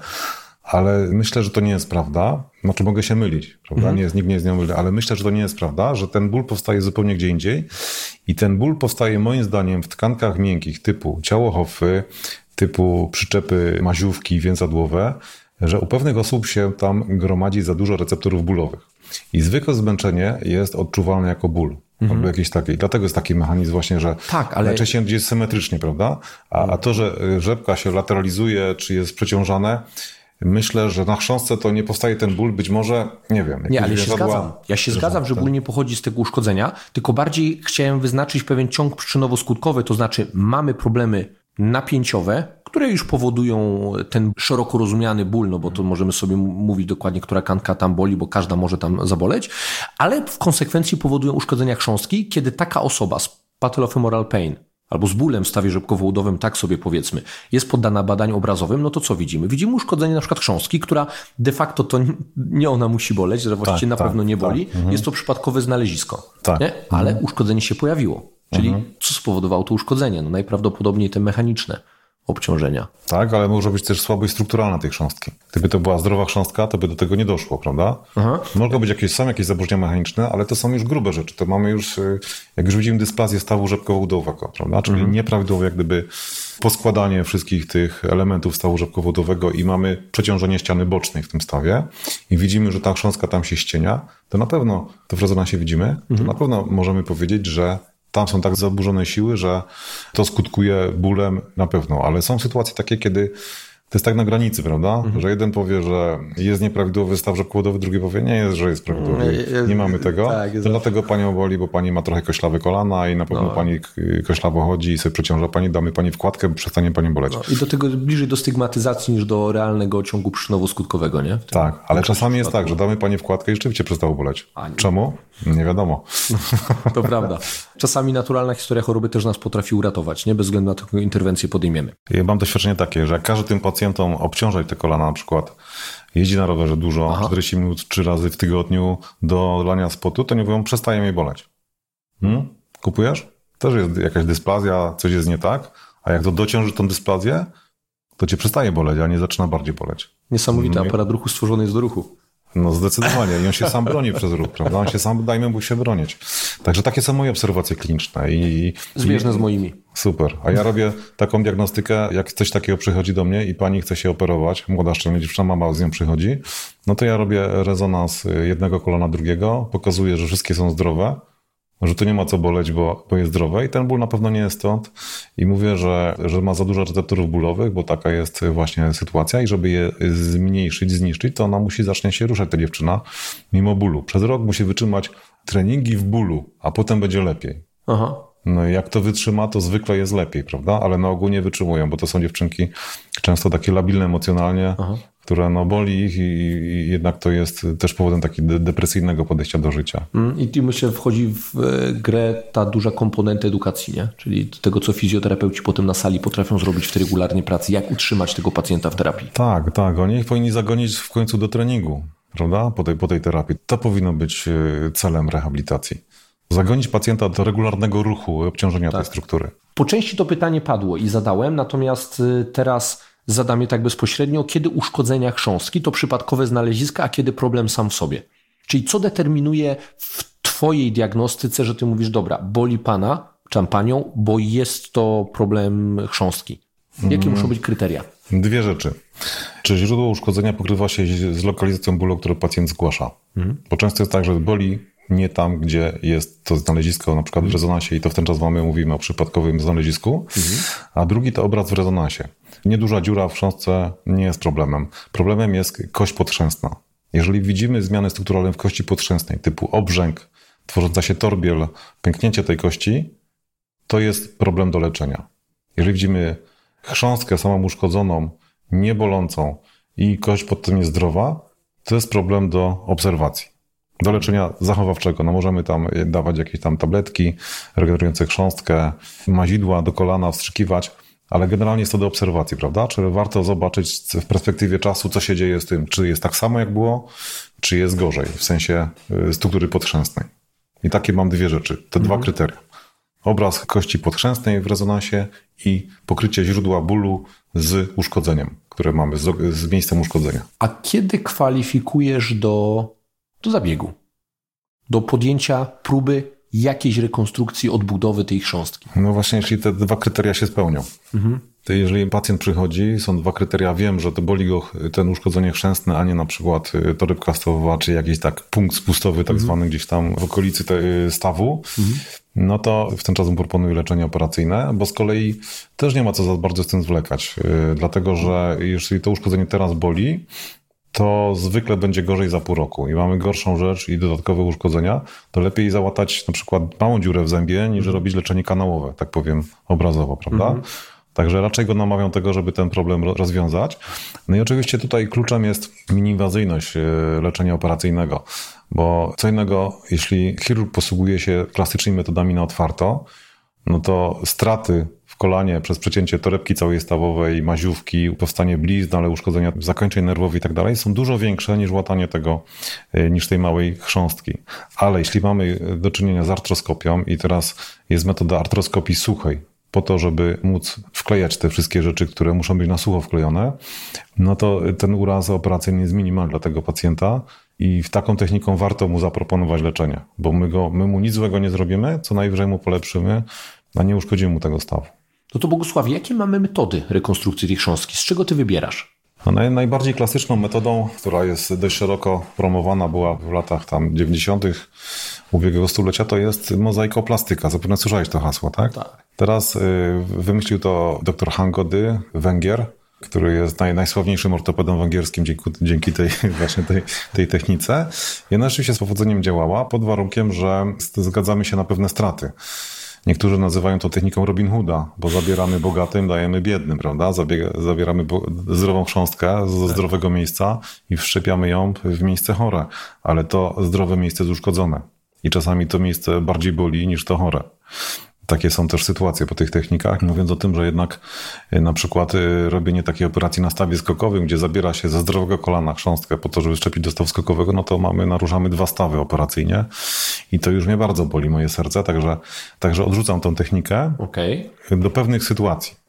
ale myślę, że to nie jest prawda. Znaczy mogę się mylić, prawda? Nikt nie jest z nią myli, ale myślę, że to nie jest prawda, że ten ból powstaje zupełnie gdzie indziej i ten ból powstaje moim zdaniem w tkankach miękkich typu ciało Hoffy, typu przyczepy maziówki więzadłowe, że u pewnych osób się tam gromadzi za dużo receptorów bólowych. I zwykłe zmęczenie jest odczuwalne jako ból. Albo jakiś taki. Dlatego jest taki mechanizm właśnie, że tak, ale najczęściej jest symetrycznie, prawda? A to, że rzepka się lateralizuje, czy jest przeciążane, myślę, że na chrząstce to nie powstaje ten ból, być może, nie wiem. Nie, ale ja się zgadzam, że ból nie pochodzi z tego uszkodzenia, tylko bardziej chciałem wyznaczyć pewien ciąg przyczynowo-skutkowy, to znaczy mamy problemy napięciowe, które już powodują ten szeroko rozumiany ból, no bo to możemy sobie mówić dokładnie, która tkanka tam boli, bo każda może tam zaboleć, ale w konsekwencji powodują uszkodzenia chrząstki, kiedy taka osoba z patellofemoral pain albo z bólem w stawie rzepkowo-udowym, tak sobie powiedzmy, jest poddana badaniu obrazowym, no to co widzimy? Widzimy uszkodzenie na przykład chrząstki, która de facto to nie ona musi boleć, że właściwie na pewno nie boli. Jest to przypadkowe znalezisko, nie? Ale uszkodzenie się pojawiło. Czyli co spowodowało to uszkodzenie? No najprawdopodobniej te mechaniczne obciążenia. Tak, ale może być też słabość strukturalna tej chrząstki. Gdyby to była zdrowa chrząstka, to by do tego nie doszło, prawda? Mogą być jakieś zaburzenia mechaniczne, ale to są już grube rzeczy. To mamy już, jak już widzimy, dysplazję stawu rzepkowo-udowego, prawda? Czyli nieprawidłowe jak gdyby poskładanie wszystkich tych elementów stawu rzepkowo-udowego i mamy przeciążenie ściany bocznej w tym stawie i widzimy, że ta chrząstka tam się ścienia, to na pewno, to w rezonansie widzimy, to na pewno możemy powiedzieć, że tam są tak zaburzone siły, że to skutkuje bólem na pewno, ale są sytuacje takie, kiedy to jest tak na granicy, prawda? Że jeden powie, że jest nieprawidłowy staw rzepkowo-udowy, drugi powie, nie jest, że jest prawidłowy. Nie mamy tego. Tak, to dlatego panią boli, bo pani ma trochę koślawe kolana i na pewno pani koślawo chodzi i sobie przeciąża pani, damy pani wkładkę, przestanie pani boleć. I do tego bliżej do stygmatyzacji niż do realnego ciągu przyczynowo-skutkowego, nie? Tak, ale czasami jest tak, że damy pani wkładkę i rzeczywiście przestało boleć. Czemu? Nie wiadomo. To prawda. Czasami naturalna historia choroby też nas potrafi uratować, nie? Bez względu na taką interwencję podejmiemy. Ja mam doświadczenie takie, że jak każdy tym pacjentom obciążać te kolana na przykład, jeździ na rowerze dużo, 40 minut 3 razy w tygodniu do lania spotu, to nie mówią, przestaje mnie boleć. Kupujesz? Też jest jakaś dysplazja, coś jest nie tak, a jak to dociąży tą dysplazję, to cię przestaje boleć, a nie zaczyna bardziej boleć. Niesamowity aparat ruchu stworzony jest do ruchu. No zdecydowanie. I on się sam broni przez ruch, prawda? On się sam, dajmy mu się bronić. Także takie są moje obserwacje kliniczne. Zbieżne z moimi. Super. A ja robię taką diagnostykę, jak coś takiego przychodzi do mnie i pani chce się operować, młoda szczelnie dziewczyna, mama z nią przychodzi, no to ja robię rezonans jednego kolana drugiego, pokazuję, że wszystkie są zdrowe, że tu nie ma co boleć, bo jest zdrowe i ten ból na pewno nie jest stąd i mówię, że ma za dużo receptorów bólowych, bo taka jest właśnie sytuacja i żeby je zmniejszyć, zniszczyć, to ona musi zacznie się ruszać, ta dziewczyna, mimo bólu. Przez rok musi wytrzymać treningi w bólu, a potem będzie lepiej. Aha. No i jak to wytrzyma, to zwykle jest lepiej, prawda? Ale na ogół nie wytrzymują, bo to są dziewczynki często takie labilne emocjonalnie, które no boli ich i jednak to jest też powodem takiego depresyjnego podejścia do życia. I myślę, wchodzi w grę ta duża komponenta edukacji, nie? Czyli tego, co fizjoterapeuci potem na sali potrafią zrobić w tej regularnej pracy, jak utrzymać tego pacjenta w terapii. Tak. Oni ich powinni zagonić w końcu do treningu, prawda? Po tej terapii. To powinno być celem rehabilitacji. Zagonić pacjenta do regularnego ruchu, obciążenia tej struktury. Po części to pytanie padło i zadałem, natomiast teraz zadam je tak bezpośrednio. Kiedy uszkodzenia chrząstki to przypadkowe znaleziska, a kiedy problem sam w sobie? Czyli co determinuje w twojej diagnostyce, że ty mówisz, dobra, boli pana, czy panią, bo jest to problem chrząstki? Jakie muszą być kryteria? Dwie rzeczy. Czy źródło uszkodzenia pokrywa się z lokalizacją bólu, który pacjent zgłasza? Bo często jest tak, że boli nie tam, gdzie jest to znalezisko, na przykład w rezonansie i to w ten czas mówimy o przypadkowym znalezisku, a drugi to obraz w rezonansie. Nieduża dziura w chrząstce nie jest problemem. Problemem jest kość podchrzęstna. Jeżeli widzimy zmiany strukturalne w kości podchrzęstnej typu obrzęk, tworząca się torbiel, pęknięcie tej kości, to jest problem do leczenia. Jeżeli widzimy chrząstkę samą uszkodzoną, niebolącą i kość pod tym jest zdrowa, to jest problem do obserwacji. Do leczenia zachowawczego. No możemy tam dawać jakieś tam tabletki regenerujące chrząstkę, mazidła do kolana, wstrzykiwać, ale generalnie jest to do obserwacji, prawda? Czyli warto zobaczyć w perspektywie czasu, co się dzieje z tym, czy jest tak samo jak było, czy jest gorzej, w sensie struktury podchrzęstnej. I takie mam dwie rzeczy, te dwa kryteria. Obraz kości podchrzęstnej w rezonansie i pokrycie źródła bólu z uszkodzeniem, które mamy, z miejscem uszkodzenia. A kiedy kwalifikujesz do zabiegu? Do podjęcia próby jakiejś rekonstrukcji, odbudowy tej chrząstki? No właśnie, jeśli te dwa kryteria się spełnią. To jeżeli pacjent przychodzi, są dwa kryteria, wiem, że to boli go ten uszkodzenie chrzęstne, a nie na przykład torebka stawowa, czy jakiś tak punkt spustowy tak zwany gdzieś tam w okolicy stawu, no to w ten czas mu proponuję leczenie operacyjne, bo z kolei też nie ma co za bardzo z tym zwlekać, dlatego że jeśli to uszkodzenie teraz boli, to zwykle będzie gorzej za pół roku i mamy gorszą rzecz i dodatkowe uszkodzenia, to lepiej załatać na przykład małą dziurę w zębie, niż robić leczenie kanałowe, tak powiem obrazowo, prawda? Także raczej go namawiam tego, żeby ten problem rozwiązać. No i oczywiście tutaj kluczem jest miniinwazyjność leczenia operacyjnego, bo co innego, jeśli chirurg posługuje się klasycznymi metodami na otwarto, no to straty w kolanie przez przecięcie torebki całej stawowej, maziówki, powstanie blizn, ale uszkodzenia zakończeń nerwowych i tak dalej są dużo większe niż łatanie tego, niż tej małej chrząstki. Ale jeśli mamy do czynienia z artroskopią i teraz jest metoda artroskopii suchej, po to, żeby móc wklejać te wszystkie rzeczy, które muszą być na sucho wklejone, no to ten uraz operacyjny jest minimalny dla tego pacjenta i taką techniką warto mu zaproponować leczenie, bo my mu nic złego nie zrobimy, co najwyżej mu polepszymy, a nie uszkodzimy mu tego stawu. No to Bogusławie, jakie mamy metody rekonstrukcji tej chrząstki? Z czego ty wybierasz? No najbardziej klasyczną metodą, która jest dość szeroko promowana, była w latach tam 90. ubiegłego stulecia, to jest mozaikoplastyka. Zapewne słyszałeś to hasło, tak? Tak. Teraz wymyślił to dr Hangody, Węgier, który jest najsławniejszym ortopedą węgierskim dzięki tej technice. I ona rzeczywiście z powodzeniem działała, pod warunkiem, że zgadzamy się na pewne straty. Niektórzy nazywają to techniką Robin Hooda, bo zabieramy bogatym, dajemy biednym, prawda? Zabieramy zdrową chrząstkę ze zdrowego miejsca i wszczepiamy ją w miejsce chore, ale to zdrowe miejsce jest uszkodzone. I czasami to miejsce bardziej boli niż to chore. Takie są też sytuacje po tych technikach, mówiąc o tym, że jednak na przykład robienie takiej operacji na stawie skokowym, gdzie zabiera się ze zdrowego kolana chrząstkę po to, żeby wszczepić do stawu skokowego, no to naruszamy 2 stawy operacyjnie i to już mnie bardzo boli moje serce, także odrzucam tą technikę do pewnych sytuacji.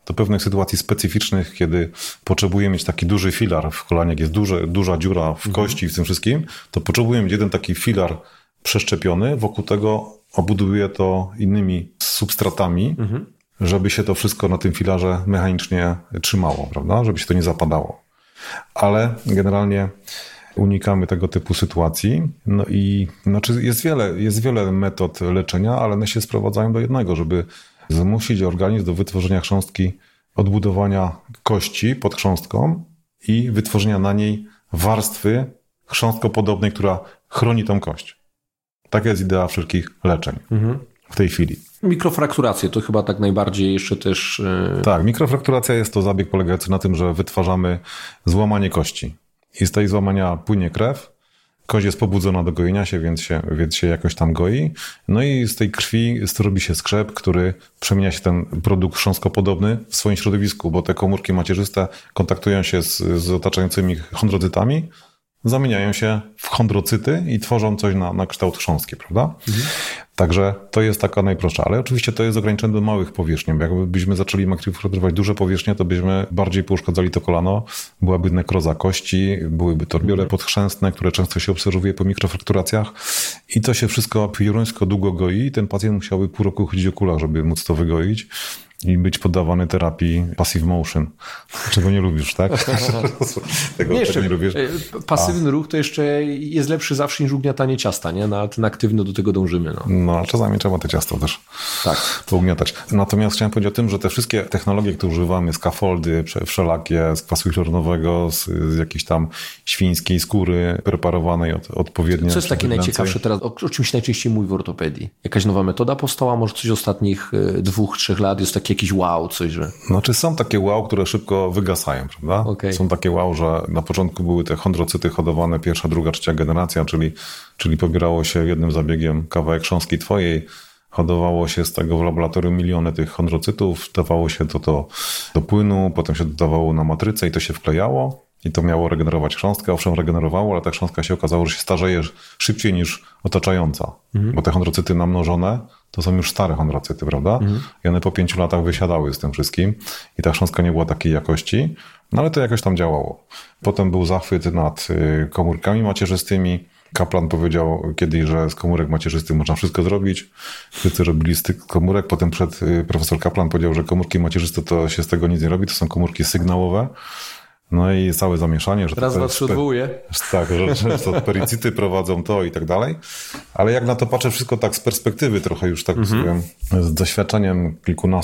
do pewnych sytuacji specyficznych, kiedy potrzebujemy mieć taki duży filar w kolanie, jak jest duża dziura w kości i w tym wszystkim, to potrzebujemy mieć jeden taki filar przeszczepiony, wokół tego obuduję to innymi substratami, żeby się to wszystko na tym filarze mechanicznie trzymało, prawda? Żeby się to nie zapadało. Ale generalnie unikamy tego typu sytuacji. No i znaczy jest wiele metod leczenia, ale one się sprowadzają do jednego, żeby zmusić organizm do wytworzenia chrząstki, odbudowania kości pod chrząstką i wytworzenia na niej warstwy chrząstkopodobnej, która chroni tą kość. Taka jest idea wszelkich leczeń w tej chwili. Mikrofrakturacje to chyba tak najbardziej jeszcze też... Tak, mikrofrakturacja jest to zabieg polegający na tym, że wytwarzamy złamanie kości. I z tej złamania płynie krew, kość jest pobudzona do gojenia się, więc się jakoś tam goi. No i z tej krwi robi się skrzep, który przemienia się ten produkt chrząstkopodobny w swoim środowisku, bo te komórki macierzyste kontaktują się z otaczającymi chondrocytami, zamieniają się w chondrocyty i tworzą coś na kształt chrząstki, prawda? Także to jest taka najprostsza, ale oczywiście to jest ograniczone do małych powierzchni. Jakbyśmy zaczęli mikrofrakturować duże powierzchnie, to byśmy bardziej pouszkadzali to kolano, byłaby nekroza kości, byłyby torbiele podchrzęstne, które często się obserwuje po mikrofrakturacjach i to się wszystko pióruńsko długo goi i ten pacjent musiałby pół roku chodzić o kulach, żeby móc to wygoić i być poddawany terapii passive motion, czego nie lubisz, tak? Tego jeszcze, nie lubisz. Pasywny ruch to jeszcze jest lepszy zawsze niż ugniatanie ciasta, nie? No, ten aktywny do tego dążymy. No, czasami trzeba te ciasto też pougniatać. Natomiast chciałem powiedzieć o tym, że te wszystkie technologie, które używamy, scaffoldy wszelakie, z kwasu hialuronowego, z jakiejś tam świńskiej skóry preparowanej odpowiednio. Co jest takie najciekawsze teraz? O czymś najczęściej mówi w ortopedii? Jakaś nowa metoda powstała? Może coś z ostatnich 2-3 lat? Jest taki jakiś wow, coś, że... Znaczy są takie wow, które szybko wygasają, prawda? Okay. Są takie wow, że na początku były te chondrocyty hodowane pierwsza, druga, trzecia generacja, czyli pobierało się jednym zabiegiem kawałek chrząstki twojej, hodowało się z tego w laboratorium miliony tych chondrocytów, dawało się to do płynu, potem się dodawało na matrycę i to się wklejało i to miało regenerować chrząstkę. Owszem, regenerowało, ale ta chrząstka się okazało, że się starzeje szybciej niż otaczająca, bo te chondrocyty namnożone to są już stare chondrocyty, prawda? I one po 5 latach wysiadały z tym wszystkim i ta chrząstka nie była takiej jakości, no ale to jakoś tam działało. Potem był zachwyt nad komórkami macierzystymi. Kaplan powiedział kiedyś, że z komórek macierzystych można wszystko zrobić. Wszyscy robili z tych komórek. Potem profesor Kaplan powiedział, że komórki macierzyste to się z tego nic nie robi, to są komórki sygnałowe. No i całe zamieszanie, że... Raz, dwa, trzy odwołuje. Tak, że to pericyty prowadzą to i tak dalej. Ale jak na to patrzę wszystko tak z perspektywy trochę już tak powiem, z doświadczeniem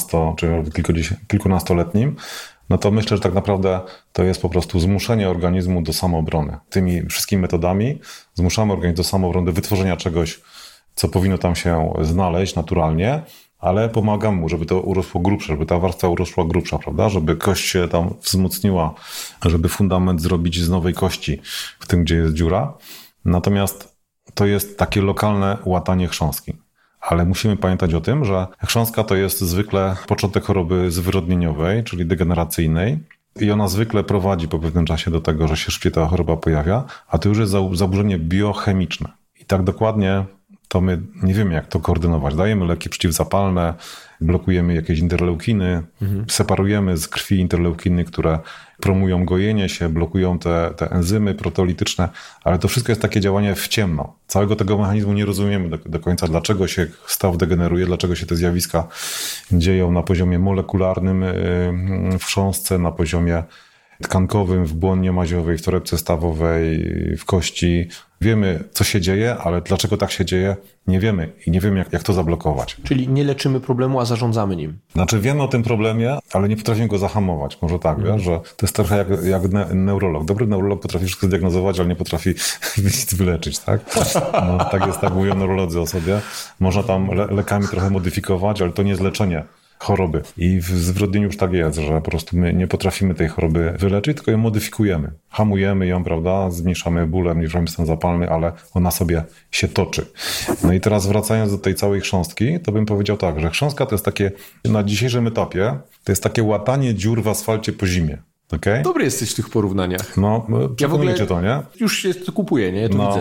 kilkunastoletnim, no to myślę, że tak naprawdę to jest po prostu zmuszenie organizmu do samoobrony. Tymi wszystkimi metodami zmuszamy organizm do samoobrony, do wytworzenia czegoś, co powinno tam się znaleźć naturalnie, ale pomagam mu, żeby to urosło grubsze, żeby ta warstwa urosła grubsza, prawda? Żeby kość się tam wzmocniła, żeby fundament zrobić z nowej kości w tym, gdzie jest dziura. Natomiast to jest takie lokalne łatanie chrząstki. Ale musimy pamiętać o tym, że chrząstka to jest zwykle początek choroby zwyrodnieniowej, czyli degeneracyjnej. I ona zwykle prowadzi po pewnym czasie do tego, że się szybciej ta choroba pojawia, a to już jest zaburzenie biochemiczne. I tak dokładnie to my nie wiemy, jak to koordynować. Dajemy leki przeciwzapalne, blokujemy jakieś interleukiny, separujemy z krwi interleukiny, które promują gojenie się, blokują te enzymy proteolityczne, ale to wszystko jest takie działanie w ciemno. Całego tego mechanizmu nie rozumiemy do końca, dlaczego się staw degeneruje, dlaczego się te zjawiska dzieją na poziomie molekularnym w chrząstce, na poziomie tkankowym, w błonie maziowej, w torebce stawowej, w kości. Wiemy, co się dzieje, ale dlaczego tak się dzieje, nie wiemy i nie wiemy, jak to zablokować. Czyli nie leczymy problemu, a zarządzamy nim. Znaczy wiemy o tym problemie, ale nie potrafimy go zahamować. Może tak, wiesz, że to jest trochę jak neurolog. Dobry neurolog potrafi wszystko zdiagnozować, ale nie potrafi nic wyleczyć, tak? No, tak jest, tak mówią neurolodzy o sobie. Można tam lekami trochę modyfikować, ale to nie jest leczenie choroby. I w zwyrodnieniu już tak jest, że po prostu my nie potrafimy tej choroby wyleczyć, tylko ją modyfikujemy. Hamujemy ją, prawda, zmniejszamy bóle, zmniejszamy stan zapalny, ale ona sobie się toczy. No i teraz wracając do tej całej chrząstki, to bym powiedział tak, że chrząstka to jest takie, na dzisiejszym etapie, to jest takie łatanie dziur w asfalcie po zimie. Okay? Dobry jesteś w tych porównaniach. No, przekonujecie to, nie? Już się to kupuje, nie? Ja to widzę.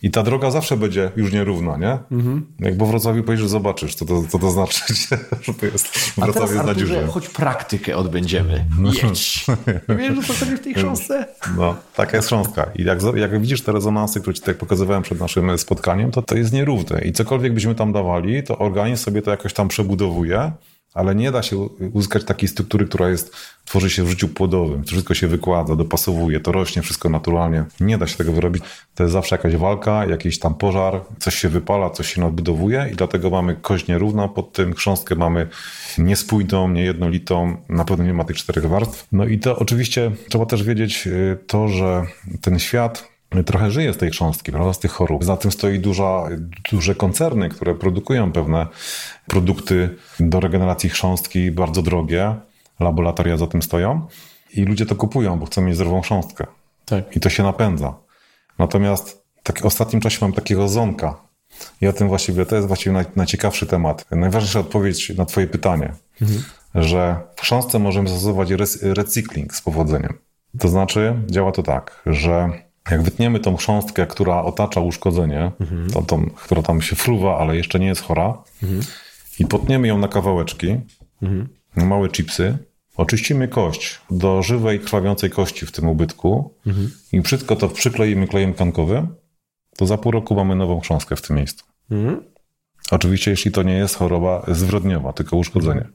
I ta droga zawsze będzie już nierówna, nie? Jak po Wrocławiu pojedziesz, zobaczysz, co to znaczy, że to jest Wrocławiu na dziurze. Choć praktykę odbędziemy. Jedź. Wiesz, że to sobie w tej chrząstce? No, taka jest chrząstka. I jak widzisz te rezonansy, które ci tak pokazywałem przed naszym spotkaniem, to jest nierówne. I cokolwiek byśmy tam dawali, to organizm sobie to jakoś tam przebudowuje, ale nie da się uzyskać takiej struktury, która tworzy się w życiu płodowym. To wszystko się wykłada, dopasowuje, to rośnie wszystko naturalnie. Nie da się tego wyrobić. To jest zawsze jakaś walka, jakiś tam pożar, coś się wypala, coś się nadbudowuje i dlatego mamy kość nierówna pod tym, chrząstkę mamy niespójną, niejednolitą, na pewno nie ma tych 4 warstw. No i to oczywiście trzeba też wiedzieć to, że ten świat trochę żyje z tej chrząstki, prawda, z tych chorób. Za tym stoi duże koncerny, które produkują pewne produkty do regeneracji chrząstki, bardzo drogie. Laboratoria za tym stoją i ludzie to kupują, bo chcą mieć zdrową chrząstkę. Tak. I to się napędza. Natomiast w ostatnim czasie mam takiego zonka. I to jest właściwie najciekawszy temat. Najważniejsza odpowiedź na twoje pytanie, że w chrząstce możemy zastosować recykling z powodzeniem. To znaczy, działa to tak, że jak wytniemy tą chrząstkę, która otacza uszkodzenie, która tam się fruwa, ale jeszcze nie jest chora, i potniemy ją na kawałeczki, na małe chipsy, oczyścimy kość do żywej, krwawiącej kości w tym ubytku i wszystko to przykleimy klejem tkankowym, to za pół roku mamy nową chrząstkę w tym miejscu. Oczywiście, jeśli to nie jest choroba zwyrodniowa, tylko uszkodzenie.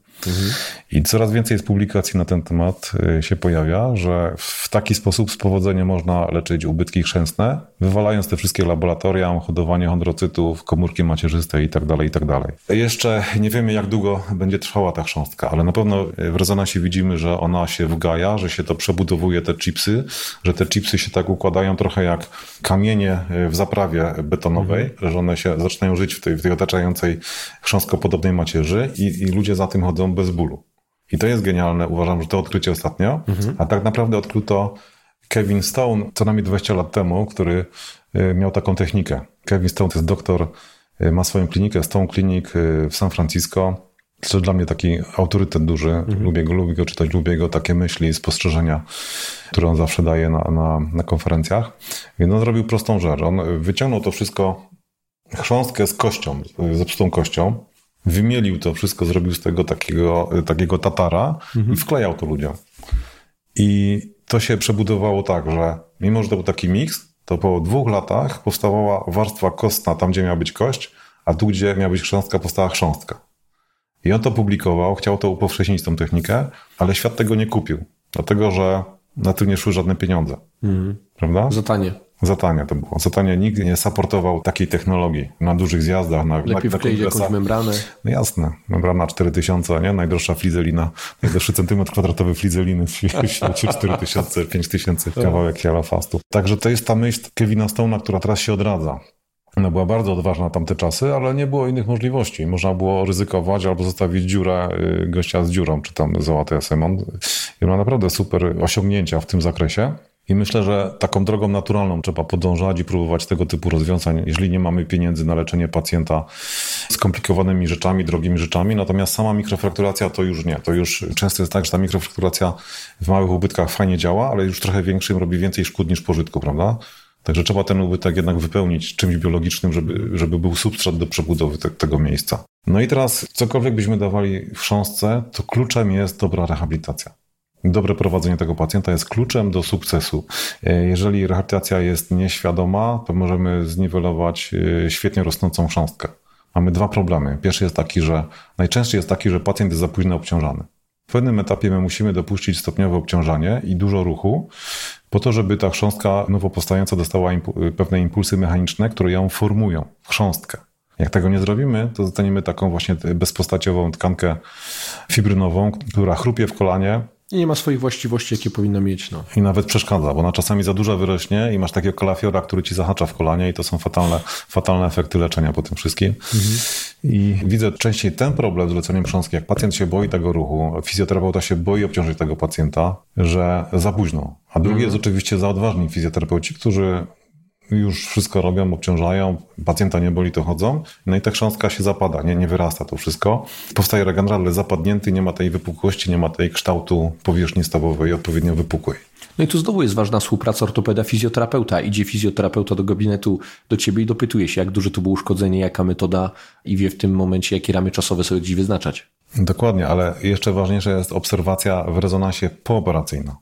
I coraz więcej jest publikacji na ten temat się pojawia, że w taki sposób z powodzeniem można leczyć ubytki chrzęsne, wywalając te wszystkie laboratoria, hodowanie chondrocytów, komórki macierzyste itd. Jeszcze nie wiemy, jak długo będzie trwała ta chrząstka, ale na pewno w rezonansie widzimy, że ona się wgaja, że się to przebudowuje te chipsy, że te chipsy się tak układają trochę jak kamienie w zaprawie betonowej, że one się zaczynają żyć w tej otaczającej chrząstkopodobnej macierzy i ludzie za tym chodzą bez bólu. I to jest genialne, uważam, że to odkrycie ostatnio, a tak naprawdę odkryto Kevin Stone co najmniej 20 lat temu, który miał taką technikę. Kevin Stone to jest doktor, ma swoją klinikę, Stone Clinic w San Francisco. To dla mnie taki autorytet duży, lubię go czytać, lubię jego takie myśli, spostrzeżenia, które on zawsze daje na konferencjach. Więc on zrobił prostą rzecz. On wyciągnął to wszystko, chrząstkę z kością, z zepsutą kością, wymielił to wszystko, zrobił z tego takiego tatara i wklejał to ludziom. I to się przebudowało tak, że mimo, że to był taki miks, to po 2 latach powstawała warstwa kostna tam, gdzie miała być kość, a tu, gdzie miała być chrząstka, powstała chrząstka. I on to publikował, chciał to upowszechnić tą technikę, ale świat tego nie kupił, dlatego że na tym nie szły żadne pieniądze. Prawda? Za tanie to było. Za tanie nikt nie supportował takiej technologii na dużych zjazdach. Lepiej wkleić jakąś membranę. No jasne. Membrana 4000, nie? Najdroższa flizelina. Najdroższy centymetr kwadratowy flizeliny w świecie 4000, 5000 kawałek hialofastu. Także to jest ta myśl Kevina Stone'a, która teraz się odradza. Ona była bardzo odważna na tamte czasy, ale nie było innych możliwości. Można było ryzykować albo zostawić dziurę, gościa z dziurą, czy tam załatę Simon. I ma naprawdę super osiągnięcia w tym zakresie. I myślę, że taką drogą naturalną trzeba podążać i próbować tego typu rozwiązań, jeżeli nie mamy pieniędzy na leczenie pacjenta skomplikowanymi rzeczami, drogimi rzeczami. Natomiast sama mikrofrakturacja to już nie. To już często jest tak, że ta mikrofrakturacja w małych ubytkach fajnie działa, ale już trochę większym robi więcej szkód niż pożytku, prawda? Także trzeba ten ubytek jednak wypełnić czymś biologicznym, żeby był substrat do przebudowy tego miejsca. No i teraz cokolwiek byśmy dawali w chrząstce, to kluczem jest dobra rehabilitacja. Dobre prowadzenie tego pacjenta jest kluczem do sukcesu. Jeżeli rehabilitacja jest nieświadoma, to możemy zniwelować świetnie rosnącą chrząstkę. Mamy 2 problemy. Pierwszy jest taki, że najczęściej jest taki, że pacjent jest za późno obciążany. W pewnym etapie my musimy dopuścić stopniowe obciążanie i dużo ruchu, po to, żeby ta chrząstka nowo powstająca dostała pewne impulsy mechaniczne, które ją formują w chrząstkę. Jak tego nie zrobimy, to dostaniemy taką właśnie bezpostaciową tkankę fibrynową, która chrupie w kolanie. I nie ma swoich właściwości, jakie powinna mieć. No. I nawet przeszkadza, bo ona czasami za dużo wyrośnie i masz takiego kalafiora, który ci zahacza w kolanie i to są fatalne efekty leczenia po tym wszystkim. I widzę częściej ten problem z leceniem chrząstki, jak pacjent się boi tego ruchu, fizjoterapeuta się boi obciążyć tego pacjenta, że za późno. A drugi jest oczywiście za odważni fizjoterapeuci, którzy już wszystko robią, obciążają, pacjenta nie boli, to chodzą. No i ta chrząstka się zapada, nie wyrasta to wszystko. Powstaje regeneral zapadnięty, nie ma tej wypukłości, nie ma tej kształtu powierzchni stawowej odpowiednio wypukłej. No i tu znowu jest ważna współpraca ortopeda-fizjoterapeuta. Idzie fizjoterapeuta do gabinetu do ciebie i dopytuje się, jak duże to było uszkodzenie, jaka metoda i wie w tym momencie, jakie ramy czasowe sobie gdzieś wyznaczać. Dokładnie, ale jeszcze ważniejsza jest obserwacja w rezonansie pooperacyjna.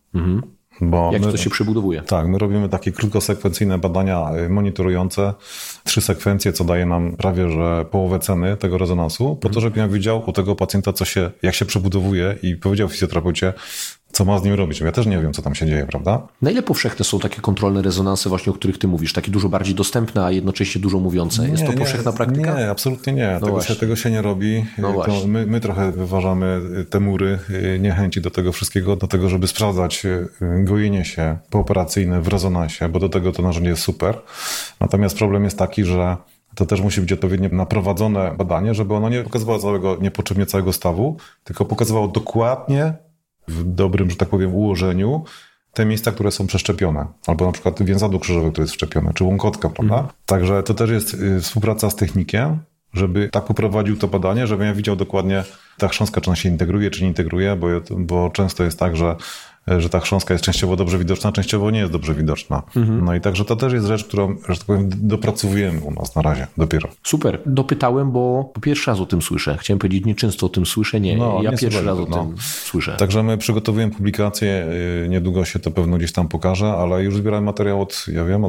Bo jak to się przebudowuje. Tak, my robimy takie krótkosekwencyjne badania monitorujące, 3 sekwencje, co daje nam prawie że połowę ceny tego rezonansu, po to, żebym ja widział u tego pacjenta, jak się przebudowuje i powiedział fizjoterapeucie, co ma z nim robić. Ja też nie wiem, co tam się dzieje, prawda? Na ile powszechne są takie kontrolne rezonanse właśnie, o których ty mówisz? Takie dużo bardziej dostępne, a jednocześnie dużo mówiące. Jest to powszechna praktyka? Nie, absolutnie nie. Tego się nie robi. To my trochę wyważamy te mury niechęci do tego wszystkiego, do tego, żeby sprawdzać gojenie się pooperacyjne w rezonansie, bo do tego to narzędzie jest super. Natomiast problem jest taki, że to też musi być odpowiednio naprowadzone badanie, żeby ono nie pokazywało niepotrzebnie całego stawu, tylko pokazywało dokładnie w dobrym, że tak powiem, ułożeniu te miejsca, które są przeszczepione. Albo na przykład więzadło krzyżowe, które jest wszczepione, czy łąkotka, prawda? Także to też jest współpraca z technikiem, żeby tak poprowadził to badanie, żebym ja widział dokładnie ta chrząstka, czy ona się integruje, czy nie integruje, bo często jest tak, że ta chrząstka jest częściowo dobrze widoczna, częściowo nie jest dobrze widoczna. No i także to też jest rzecz, którą, że tak powiem, dopracowujemy u nas na razie dopiero. Super. Dopytałem, bo pierwszy raz o tym słyszę. Chciałem powiedzieć, nieczęsto o tym słyszę. Ja pierwszy raz o tym słyszę. Także my przygotowujemy publikację, niedługo się to pewno gdzieś tam pokaże, ale już zbierałem materiał od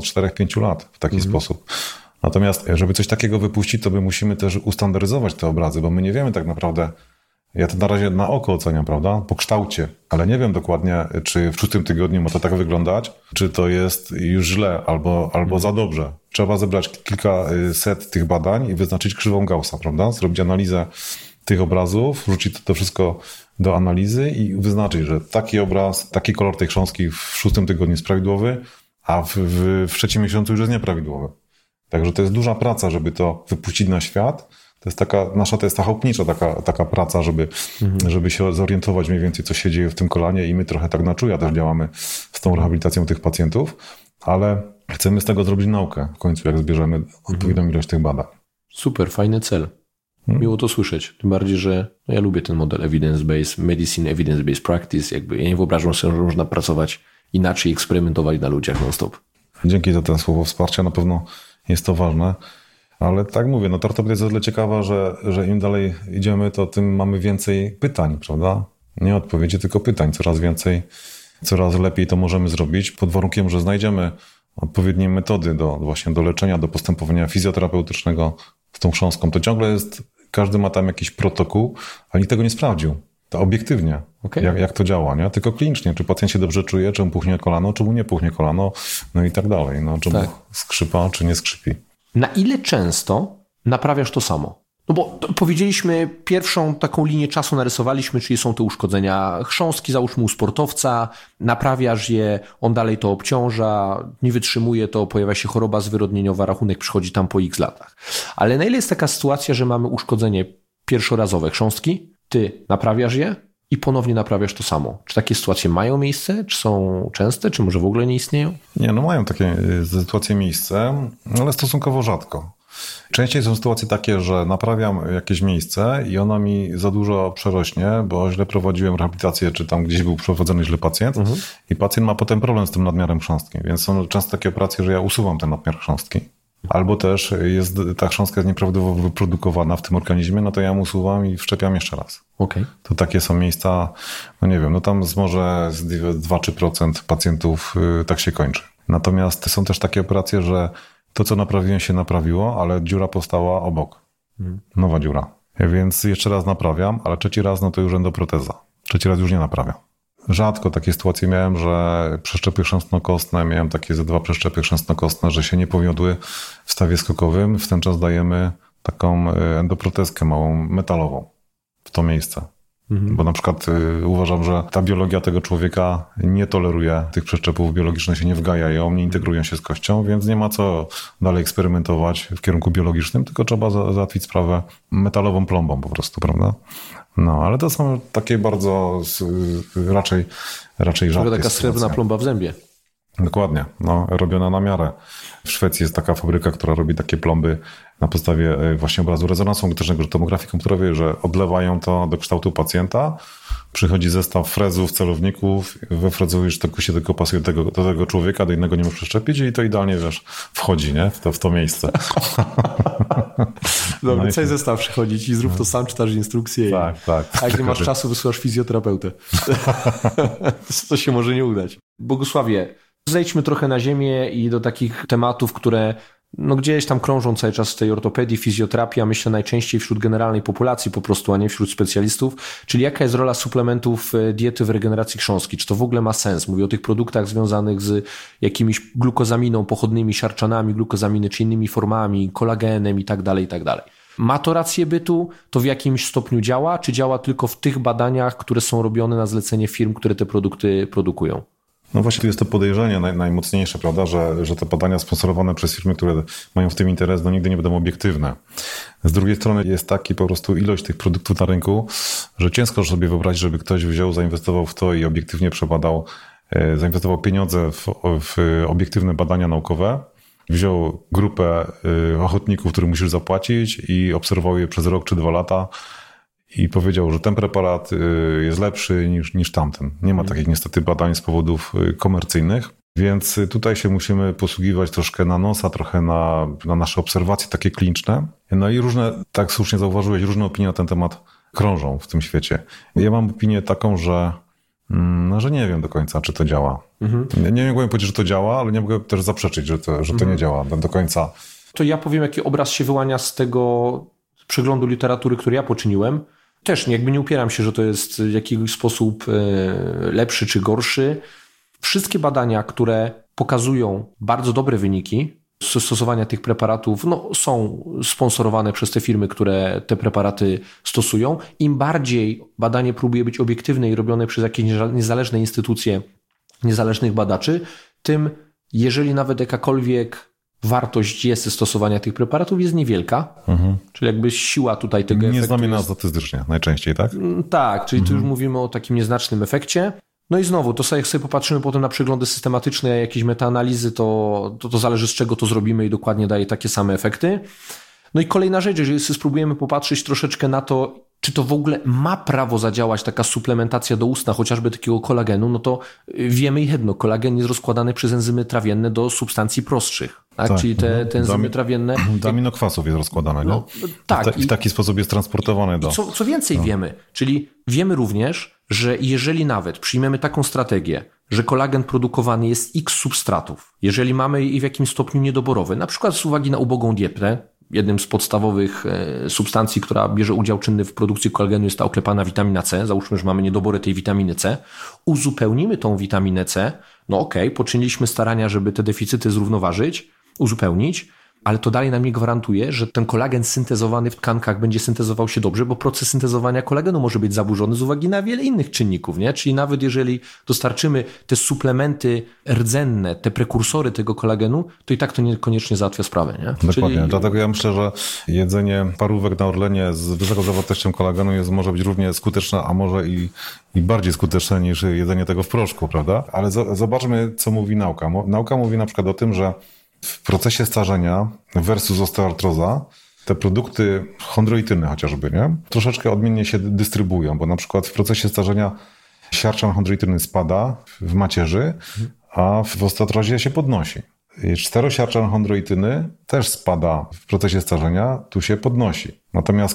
4-5 lat w taki sposób. Natomiast, żeby coś takiego wypuścić, to my musimy też ustandaryzować te obrazy, bo my nie wiemy tak naprawdę. Ja to na razie na oko oceniam, prawda? Po kształcie, ale nie wiem dokładnie, czy w 6 tygodniu ma to tak wyglądać, czy to jest już źle albo za dobrze. Trzeba zebrać kilkaset tych badań i wyznaczyć krzywą Gaussa, prawda? Zrobić analizę tych obrazów, wrzucić to wszystko do analizy i wyznaczyć, że taki obraz, taki kolor tej chrząstki w 6 tygodniu jest prawidłowy, a w 3 miesiącu już jest nieprawidłowy. Także to jest duża praca, żeby to wypuścić na świat. To jest ta chałupnicza taka praca, żeby się zorientować mniej więcej, co się dzieje w tym kolanie i my trochę tak na czuja też działamy z tą rehabilitacją tych pacjentów, ale chcemy z tego zrobić naukę w końcu, jak zbierzemy odpowiednią ilość tych badań. Super, fajny cel. Miło to słyszeć. Tym bardziej, że ja lubię ten model evidence-based medicine, evidence-based practice. Ja nie wyobrażam sobie, że można pracować inaczej, eksperymentować na ludziach non-stop. Dzięki za to słowo wsparcia, na pewno jest to ważne. Ale tak mówię, ta ortopedia jest o tyle ciekawa, że im dalej idziemy, to tym mamy więcej pytań, prawda? Nie odpowiedzi, tylko pytań. Coraz więcej, coraz lepiej to możemy zrobić, pod warunkiem, że znajdziemy odpowiednie metody do leczenia, do postępowania fizjoterapeutycznego z tą chrząstką. To ciągle jest, każdy ma tam jakiś protokół, ale nikt tego nie sprawdził. To obiektywnie, jak to działa, nie? Tylko klinicznie, czy pacjent się dobrze czuje, czy mu puchnie kolano, czy mu nie puchnie kolano, no i tak dalej. Czy mu skrzypa, czy nie skrzypi. Na ile często naprawiasz to samo? No bo powiedzieliśmy, pierwszą taką linię czasu narysowaliśmy, czyli są te uszkodzenia chrząstki, załóżmy u sportowca, naprawiasz je, on dalej to obciąża, nie wytrzymuje to, pojawia się choroba zwyrodnieniowa, rachunek przychodzi tam po x latach. Ale na ile jest taka sytuacja, że mamy uszkodzenie pierwszorazowe chrząstki, ty naprawiasz je i ponownie naprawiasz to samo? Czy takie sytuacje mają miejsce? Czy są częste? Czy może w ogóle nie istnieją? Nie, mają takie sytuacje miejsce, ale stosunkowo rzadko. Częściej są sytuacje takie, że naprawiam jakieś miejsce i ono mi za dużo przerośnie, bo źle prowadziłem rehabilitację, czy tam gdzieś był prowadzony źle pacjent i pacjent ma potem problem z tym nadmiarem chrząstki. Więc są często takie operacje, że ja usuwam ten nadmiar chrząstki. Albo też ta chrząstka jest nieprawidłowo wyprodukowana w tym organizmie, no to ja ją usuwam i wszczepiam jeszcze raz. Okay. To takie są miejsca, nie wiem, tam może z 2-3% pacjentów tak się kończy. Natomiast są też takie operacje, że to, co naprawiłem, się naprawiło, ale dziura powstała obok. Nowa dziura. Więc jeszcze raz naprawiam, ale 3. raz to już endoproteza. 3. raz już nie naprawiam. Rzadko takie sytuacje miałem, że przeszczepy chrzęstno-kostne, miałem takie ze 2 przeszczepy chrzęstno-kostne, że się nie powiodły w stawie skokowym. W ten czas dajemy taką endoprotezkę małą, metalową w to miejsce. Bo na przykład uważam, że ta biologia tego człowieka nie toleruje tych przeszczepów, biologiczne się nie wgajają, nie integrują się z kością, więc nie ma co dalej eksperymentować w kierunku biologicznym, tylko trzeba załatwić sprawę metalową plombą po prostu, prawda? Ale to są takie bardzo raczej rzadkie taka srebrna plomba w zębie. Dokładnie, no, robiona na miarę. W Szwecji jest taka fabryka, która robi takie plomby na podstawie właśnie obrazu rezonansu magnetycznego, tomografii komputerowej, że odlewają to do kształtu pacjenta, przychodzi zestaw frezów, celowników, wyfrezujesz to się tylko pasuje do tego człowieka, do innego nie możesz przeszczepić i to idealnie, wiesz, wchodzi, nie? W to miejsce. Dobra, no cały zestaw przychodzi ci, zrób to sam, czytasz instrukcję. Tak. A jak nie masz czasu, wysyłasz fizjoterapeutę. To się może nie udać. Bogusławie, zejdźmy trochę na ziemię i do takich tematów, które no gdzieś tam krążą cały czas w tej ortopedii, fizjoterapii, a myślę najczęściej wśród generalnej populacji po prostu, a nie wśród specjalistów. Czyli jaka jest rola suplementów diety w regeneracji chrząstki? Czy to w ogóle ma sens? Mówię o tych produktach związanych z jakimiś glukozaminą, pochodnymi siarczanami, glukozaminy czy innymi formami, kolagenem i tak dalej, i tak dalej. Ma to rację bytu? To w jakimś stopniu działa? Czy działa tylko w tych badaniach, które są robione na zlecenie firm, które te produkty produkują? No właśnie tu jest to podejrzenie najmocniejsze, prawda, że te badania sponsorowane przez firmy, które mają w tym interes, no nigdy nie będą obiektywne. Z drugiej strony jest taki po prostu ilość tych produktów na rynku, że ciężko sobie wyobrazić, żeby ktoś wziął, zainwestował w to i obiektywnie przebadał, zainwestował pieniądze w obiektywne badania naukowe, wziął grupę ochotników, którym musisz zapłacić i obserwował je przez rok czy 2 lata, i powiedział, że ten preparat jest lepszy niż tamten. Nie ma takich niestety badań z powodów komercyjnych, więc tutaj się musimy posługiwać troszkę na nosa, trochę na nasze obserwacje takie kliniczne. No i różne, tak słusznie zauważyłeś, różne opinie na ten temat krążą w tym świecie. Ja mam opinię taką, że nie wiem do końca, czy to działa. Nie mogę powiedzieć, że to działa, ale nie mogę też zaprzeczyć, że to nie działa do końca. To ja powiem, jaki obraz się wyłania z tego przeglądu literatury, który ja poczyniłem. Też jakby nie upieram się, że to jest w jakiś sposób lepszy czy gorszy. Wszystkie badania, które pokazują bardzo dobre wyniki stosowania tych preparatów, no, są sponsorowane przez te firmy, które te preparaty stosują. Im bardziej badanie próbuje być obiektywne i robione przez jakieś niezależne instytucje, niezależnych badaczy, tym jeżeli nawet jakakolwiek wartość jest stosowania tych preparatów jest niewielka, czyli jakby siła tutaj tego efektu. Nieznamienna statystycznie najczęściej, tak? Tak, czyli tu już mówimy o takim nieznacznym efekcie. No i znowu, to jak sobie popatrzymy potem na przeglądy systematyczne, jakieś metaanalizy, to zależy z czego to zrobimy i dokładnie daje takie same efekty. No i kolejna rzecz, jeżeli spróbujemy popatrzeć troszeczkę na to, czy to w ogóle ma prawo zadziałać taka suplementacja doustna, chociażby takiego kolagenu, no to wiemy jedno, kolagen jest rozkładany przez enzymy trawienne do substancji prostszych. Tak? Czyli te enzymy trawienne... Do aminokwasów jest rozkładane, no, nie? Tak. I w taki sposób jest transportowany do... Co więcej wiemy, czyli wiemy również, że jeżeli nawet przyjmiemy taką strategię, że kolagen produkowany jest x substratów, jeżeli mamy i w jakimś stopniu niedoborowy, na przykład z uwagi na ubogą dietę, jednym z podstawowych substancji, która bierze udział czynny w produkcji kolagenu jest ta oklepana witamina C. Załóżmy, że mamy niedobory tej witaminy C. Uzupełnimy tą witaminę C. No okej, poczyniliśmy starania, żeby te deficyty zrównoważyć, uzupełnić, ale to dalej nam nie gwarantuje, że ten kolagen syntezowany w tkankach będzie syntezował się dobrze, bo proces syntezowania kolagenu może być zaburzony z uwagi na wiele innych czynników, nie? Czyli nawet jeżeli dostarczymy te suplementy rdzenne, te prekursory tego kolagenu, to i tak to niekoniecznie załatwia sprawę, nie? Dokładnie, dlatego ja myślę, że jedzenie parówek na Orlenie z wysoką zawartością kolagenu może być równie skuteczne, a może i bardziej skuteczne niż jedzenie tego w proszku, prawda? Ale zobaczmy, co mówi nauka. Nauka mówi na przykład o tym, że w procesie starzenia versus osteoartroza te produkty chondroityny chociażby, nie? Troszeczkę odmiennie się dystrybuują, bo na przykład w procesie starzenia siarczan chondroityny spada w macierzy, a w osteoartrozie się podnosi. Czterosiarczan chondroityny też spada w procesie starzenia, tu się podnosi. Natomiast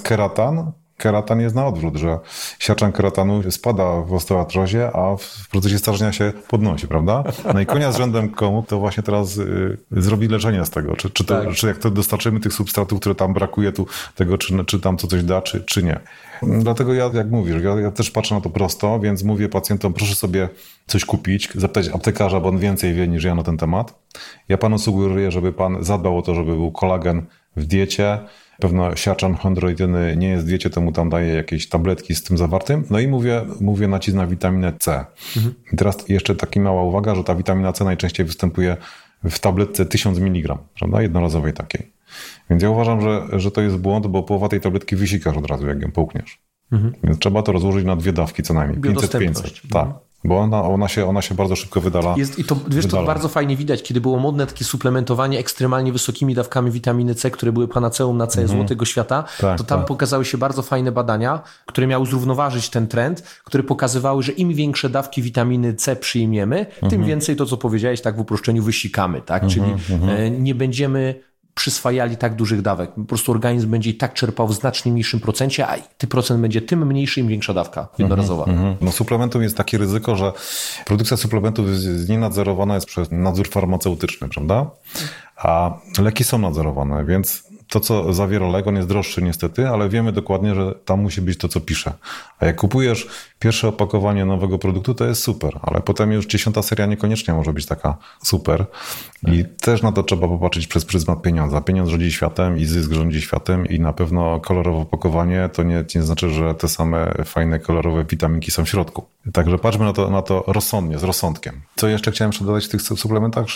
keratan jest na odwrót, że siarczan keratanu spada w osteoartrozie, a w procesie starzenia się podnosi, prawda? No i konia z rzędem komu to właśnie teraz zrobi leczenie z tego. Czy jak to dostarczymy tych substratów, które tam brakuje tu tego, czy tam co coś da, czy nie. Dlatego jak mówisz, ja też patrzę na to prosto, więc mówię pacjentom, proszę sobie coś kupić, zapytać aptekarza, bo on więcej wie niż ja na ten temat. Ja panu sugeruję, żeby pan zadbał o to, żeby był kolagen w diecie. Pewno siarczan chondroityny nie jest w diecie, temu tam daję jakieś tabletki z tym zawartym. No i mówię nacisk na witaminę C. I teraz jeszcze taka mała uwaga, że ta witamina C najczęściej występuje w tabletce 1000 mg, prawda? Jednorazowej takiej. Więc ja uważam, że to jest błąd, bo połowa tej tabletki wysikasz od razu, jak ją połkniesz. Więc trzeba to rozłożyć na 2 dawki co najmniej. 500-500. Tak. bo ona się bardzo szybko wydala. I to, wiesz, to bardzo fajnie widać, kiedy było modne takie suplementowanie ekstremalnie wysokimi dawkami witaminy C, które były panaceum na całe złotego świata, to tam pokazały się bardzo fajne badania, które miały zrównoważyć ten trend, które pokazywały, że im większe dawki witaminy C przyjmiemy, tym więcej to, co powiedziałeś, tak w uproszczeniu, wysikamy, tak? Czyli nie będziemy przyswajali tak dużych dawek. Po prostu organizm będzie i tak czerpał w znacznie mniejszym procencie, a ten procent będzie tym mniejszy, im większa dawka jednorazowa. No suplementum jest takie ryzyko, że produkcja suplementów jest nienadzorowana jest przez nadzór farmaceutyczny, prawda? A leki są nadzorowane, więc to, co zawiera lek, on jest droższy niestety, ale wiemy dokładnie, że tam musi być to, co pisze. A jak kupujesz pierwsze opakowanie nowego produktu, to jest super, ale potem już 10. seria niekoniecznie może być taka super. I też na to trzeba popatrzeć przez pryzmat pieniądza. Pieniądz rządzi światem i zysk rządzi światem i na pewno kolorowe opakowanie to nie znaczy, że te same fajne, kolorowe witaminki są w środku. Także patrzmy na to rozsądnie, z rozsądkiem. Co jeszcze chciałem dodać w tych suplementach,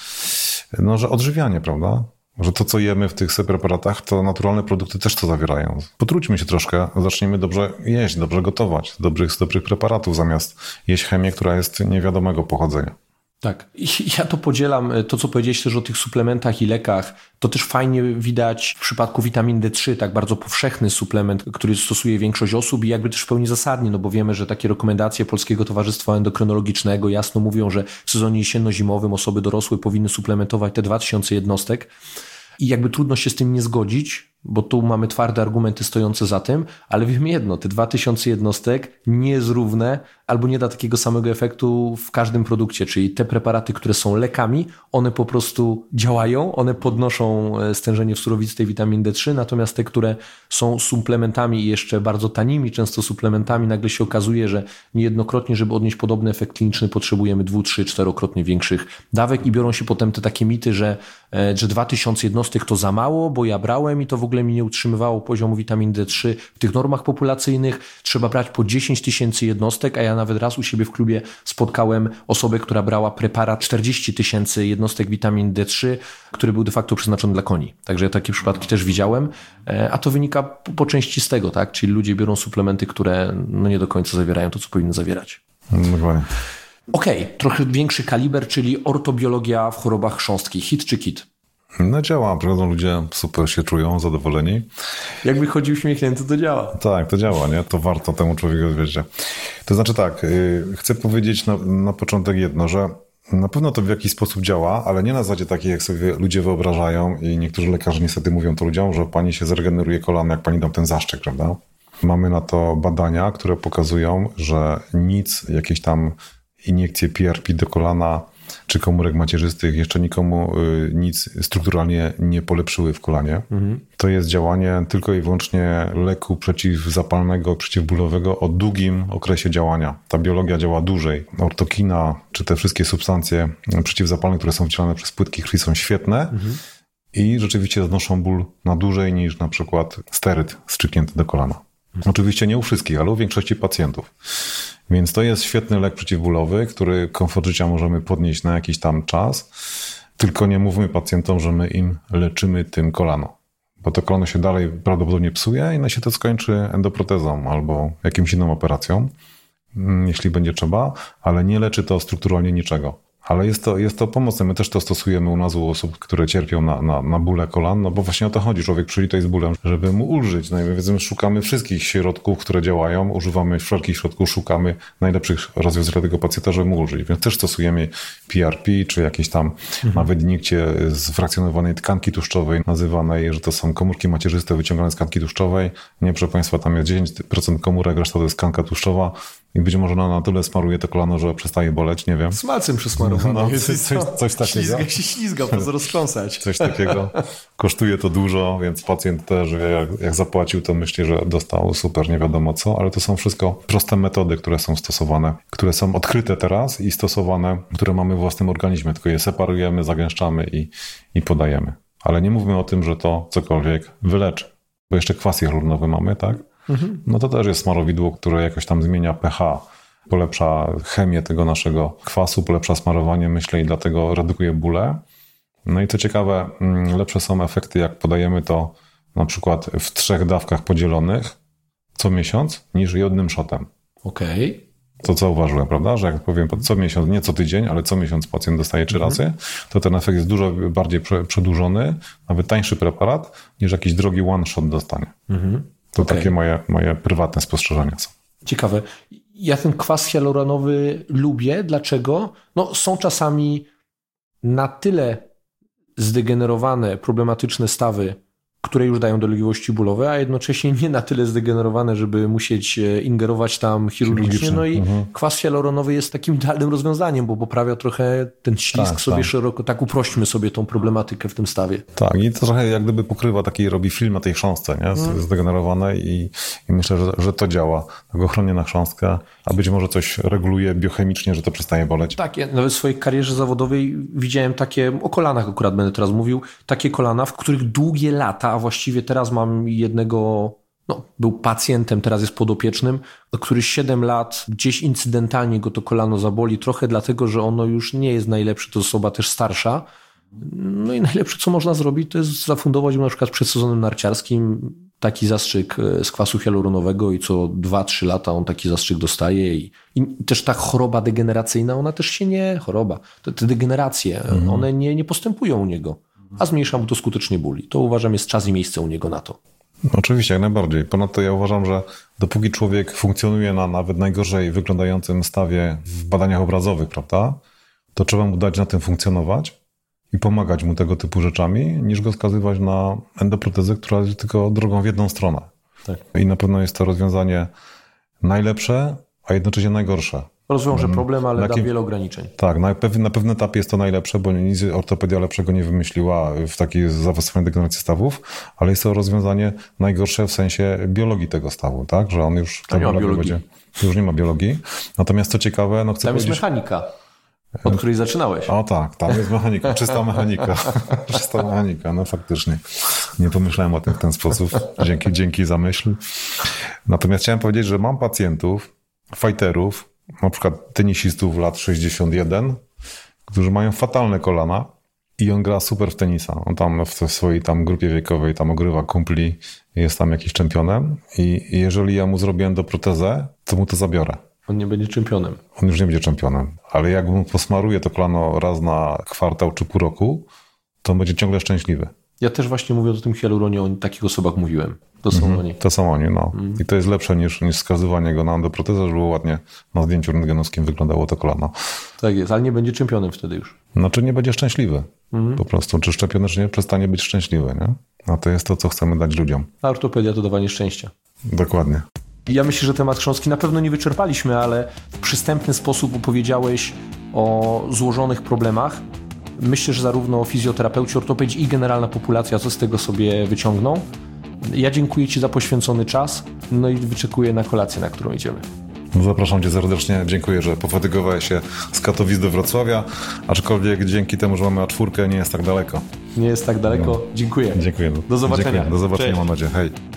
że odżywianie, prawda? Że to, co jemy w tych preparatach, to naturalne produkty też to zawierają. Potrójmy się troszkę, zaczniemy dobrze jeść, dobrze gotować, z dobrych preparatów, zamiast jeść chemię, która jest niewiadomego pochodzenia. Tak. I ja to podzielam, to co powiedziałeś też o tych suplementach i lekach, to też fajnie widać w przypadku witamin D3, tak bardzo powszechny suplement, który stosuje większość osób i jakby też w pełni zasadnie, no bo wiemy, że takie rekomendacje Polskiego Towarzystwa Endokrynologicznego jasno mówią, że w sezonie jesienno-zimowym osoby dorosłe powinny suplementować te 2000 jednostek i jakby trudno się z tym nie zgodzić, bo tu mamy twarde argumenty stojące za tym, ale wiemy jedno, te 2000 jednostek nie jest równe albo nie da takiego samego efektu w każdym produkcie, czyli te preparaty, które są lekami, one po prostu działają, one podnoszą stężenie w surowistej witaminy D3, natomiast te, które są suplementami i jeszcze bardzo tanimi często suplementami, nagle się okazuje, że niejednokrotnie, żeby odnieść podobny efekt kliniczny, potrzebujemy 2, 3, 4-krotnie większych dawek i biorą się potem te takie mity, że 2000 jednostek to za mało, bo ja brałem i to w ogóle mi nie utrzymywało poziomu witaminy D3 w tych normach populacyjnych. Trzeba brać po 10 000 jednostek, a ja nawet raz u siebie w klubie spotkałem osobę, która brała preparat 40 000 jednostek witaminy D3, który był de facto przeznaczony dla koni. Także ja takie przypadki też widziałem, a to wynika po części z tego, tak? Czyli ludzie biorą suplementy, które nie do końca zawierają to, co powinny zawierać. Dokładnie. Okej, trochę większy kaliber, czyli ortobiologia w chorobach chrząstki. Hit czy kit? No działa, przychodzą ludzie, super się czują, zadowoleni. Jakby chodzi uśmiechnięty, to działa. Tak, to działa, nie? To warto temu człowiekowi wiedzieć. To znaczy tak, chcę powiedzieć na początek jedno, że na pewno to w jakiś sposób działa, ale nie na zasadzie takiej, jak sobie ludzie wyobrażają i niektórzy lekarze niestety mówią to ludziom, że pani się zregeneruje kolano, jak pani dam ten zaszczyk, prawda? Mamy na to badania, które pokazują, że nic, jakieś tam iniekcje PRP do kolana czy komórek macierzystych jeszcze nikomu nic strukturalnie nie polepszyły w kolanie. To jest działanie tylko i wyłącznie leku przeciwzapalnego, przeciwbólowego o długim okresie działania. Ta biologia działa dłużej. Ortokina, czy te wszystkie substancje przeciwzapalne, które są wcielane przez płytki krwi, są świetne i rzeczywiście znoszą ból na dłużej niż na przykład steryd strzyknięty do kolana. Oczywiście nie u wszystkich, ale u większości pacjentów. Więc to jest świetny lek przeciwbólowy, który komfort życia możemy podnieść na jakiś tam czas, tylko nie mówmy pacjentom, że my im leczymy tym kolano. Bo to kolano się dalej prawdopodobnie psuje i się to skończy endoprotezą albo jakimś inną operacją, jeśli będzie trzeba, ale nie leczy to strukturalnie niczego. Ale jest to pomocne. My też to stosujemy u nas u osób, które cierpią na bóle kolan, no bo właśnie o to chodzi. Człowiek przyjdzie z bólem, żeby mu ulżyć. No i my szukamy wszystkich środków, które działają, używamy wszelkich środków, szukamy najlepszych rozwiązań dla tego pacjenta, żeby mu ulżyć. Więc też stosujemy PRP, czy jakieś tam nawet inikcje z frakcjonowanej tkanki tłuszczowej, nazywanej, że to są komórki macierzyste wyciągane z tkanki tłuszczowej. Nie, proszę Państwa, tam jest 10% komórek, reszta to jest tkanka tłuszczowa. I być może ona na tyle smaruje to kolano, że przestaje boleć, nie wiem. Smalcem przysmarowane. No, coś takiego. Ślizga, po co roztrząsać. Coś takiego. Kosztuje to dużo, więc pacjent też jak zapłacił, to myśli, że dostał super, nie wiadomo co, ale to są wszystko proste metody, które są stosowane, które są odkryte teraz i stosowane, które mamy w własnym organizmie, tylko je separujemy, zagęszczamy i podajemy. Ale nie mówmy o tym, że to cokolwiek wyleczy. Bo jeszcze kwas hialuronowy mamy, tak? No to też jest smarowidło, które jakoś tam zmienia pH, polepsza chemię tego naszego kwasu, polepsza smarowanie, myślę, i dlatego redukuje bóle. No i co ciekawe, lepsze są efekty, jak podajemy to na przykład w 3 dawkach podzielonych co miesiąc, niż jednym shotem. Okej. to zauważyłem, prawda, że jak powiem co miesiąc, nie co tydzień, ale co miesiąc pacjent dostaje 3 razy, to ten efekt jest dużo bardziej przedłużony, nawet tańszy preparat, niż jakiś drogi one-shot dostanie. To takie moje prywatne spostrzeżenia są. Ciekawe. Ja ten kwas hialuronowy lubię. Dlaczego? No, są czasami na tyle zdegenerowane, problematyczne stawy, które już dają dolegliwości bólowe, a jednocześnie nie na tyle zdegenerowane, żeby musieć ingerować tam chirurgicznie. No i kwas hialuronowy jest takim idealnym rozwiązaniem, bo poprawia trochę ten ślizg sobie szeroko. Tak uprośćmy sobie tą problematykę w tym stawie. Tak, i to trochę jak gdyby pokrywa robi film na tej chrząstce, nie? Zdegenerowane i myślę, że to działa. Tak ochronnie na chrząstkę, a być może coś reguluje biochemicznie, że to przestaje boleć. Tak, ja nawet w swojej karierze zawodowej widziałem takie, o kolanach akurat będę teraz mówił, takie kolana, w których długie lata, a właściwie teraz mam jednego, był pacjentem, teraz jest podopiecznym, który 7 lat gdzieś incydentalnie go to kolano zaboli, trochę dlatego, że ono już nie jest najlepsze, to osoba też starsza. No i najlepsze, co można zrobić, to jest zafundować mu na przykład przed sezonem narciarskim taki zastrzyk z kwasu hialuronowego i co 2-3 lata on taki zastrzyk dostaje i też ta choroba degeneracyjna, ona też się nie, te degeneracje, one nie postępują u niego, a zmniejsza mu to skutecznie ból. To uważam jest czas i miejsce u niego na to. Oczywiście, jak najbardziej. Ponadto ja uważam, że dopóki człowiek funkcjonuje na nawet najgorzej wyglądającym stawie w badaniach obrazowych, prawda, to trzeba mu dać na tym funkcjonować i pomagać mu tego typu rzeczami, niż go skazywać na endoprotezę, która jest tylko drogą w jedną stronę. Tak. I na pewno jest to rozwiązanie najlepsze, a jednocześnie najgorsze. Rozwiąże problem, ale da wiele ograniczeń. Tak, na pewnym etapie jest to najlepsze, bo nic ortopedia lepszego nie wymyśliła w takiej zaawansowanej degeneracji stawów, ale jest to rozwiązanie najgorsze w sensie biologii tego stawu, tak? Że on już już nie ma biologii. Natomiast co ciekawe, chcę tam jest mechanika. Od której zaczynałeś. O tak, tam jest mechanika, czysta mechanika. Czysta mechanika, faktycznie. Nie pomyślałem o tym w ten sposób. Dzięki za myśl. Natomiast chciałem powiedzieć, że mam pacjentów, fighterów, na przykład tenisistów lat 61, którzy mają fatalne kolana i on gra super w tenisa. On tam w swojej grupie wiekowej ogrywa kumpli, jest tam jakiś czempionem i jeżeli ja mu zrobię endoprotezę, to mu to zabiorę. On nie będzie czempionem. On już nie będzie czempionem. Ale jak mu posmaruje to kolano raz na kwartał czy pół roku, to on będzie ciągle szczęśliwy. Ja też właśnie mówiąc o tym hialuronie, o takich osobach mówiłem. To są oni. To są oni, I to jest lepsze niż skazywanie go na endoprotezę, żeby ładnie na zdjęciu rentgenowskim wyglądało to kolano. Tak jest, ale nie będzie czempionem wtedy już. Znaczy nie będzie szczęśliwy. Po prostu. Czy szczepiony, czy nie, przestanie być szczęśliwy, nie? A to jest to, co chcemy dać ludziom. A ortopedia to dawanie szczęścia. Dokładnie. Ja myślę, że temat chrząstki na pewno nie wyczerpaliśmy, ale w przystępny sposób opowiedziałeś o złożonych problemach. Myślę, że zarówno fizjoterapeuci, ortopedzi i generalna populacja co z tego sobie wyciągną. Ja dziękuję Ci za poświęcony czas, i wyczekuję na kolację, na którą idziemy. Zapraszam Cię serdecznie. Dziękuję, że pofatygowałeś się z Katowic do Wrocławia, aczkolwiek dzięki temu, że mamy A4, nie jest tak daleko. Nie jest tak daleko. Dziękuję. Dziękuję. Do zobaczenia. Dziękuję. Do zobaczenia, mam nadzieję. Hej.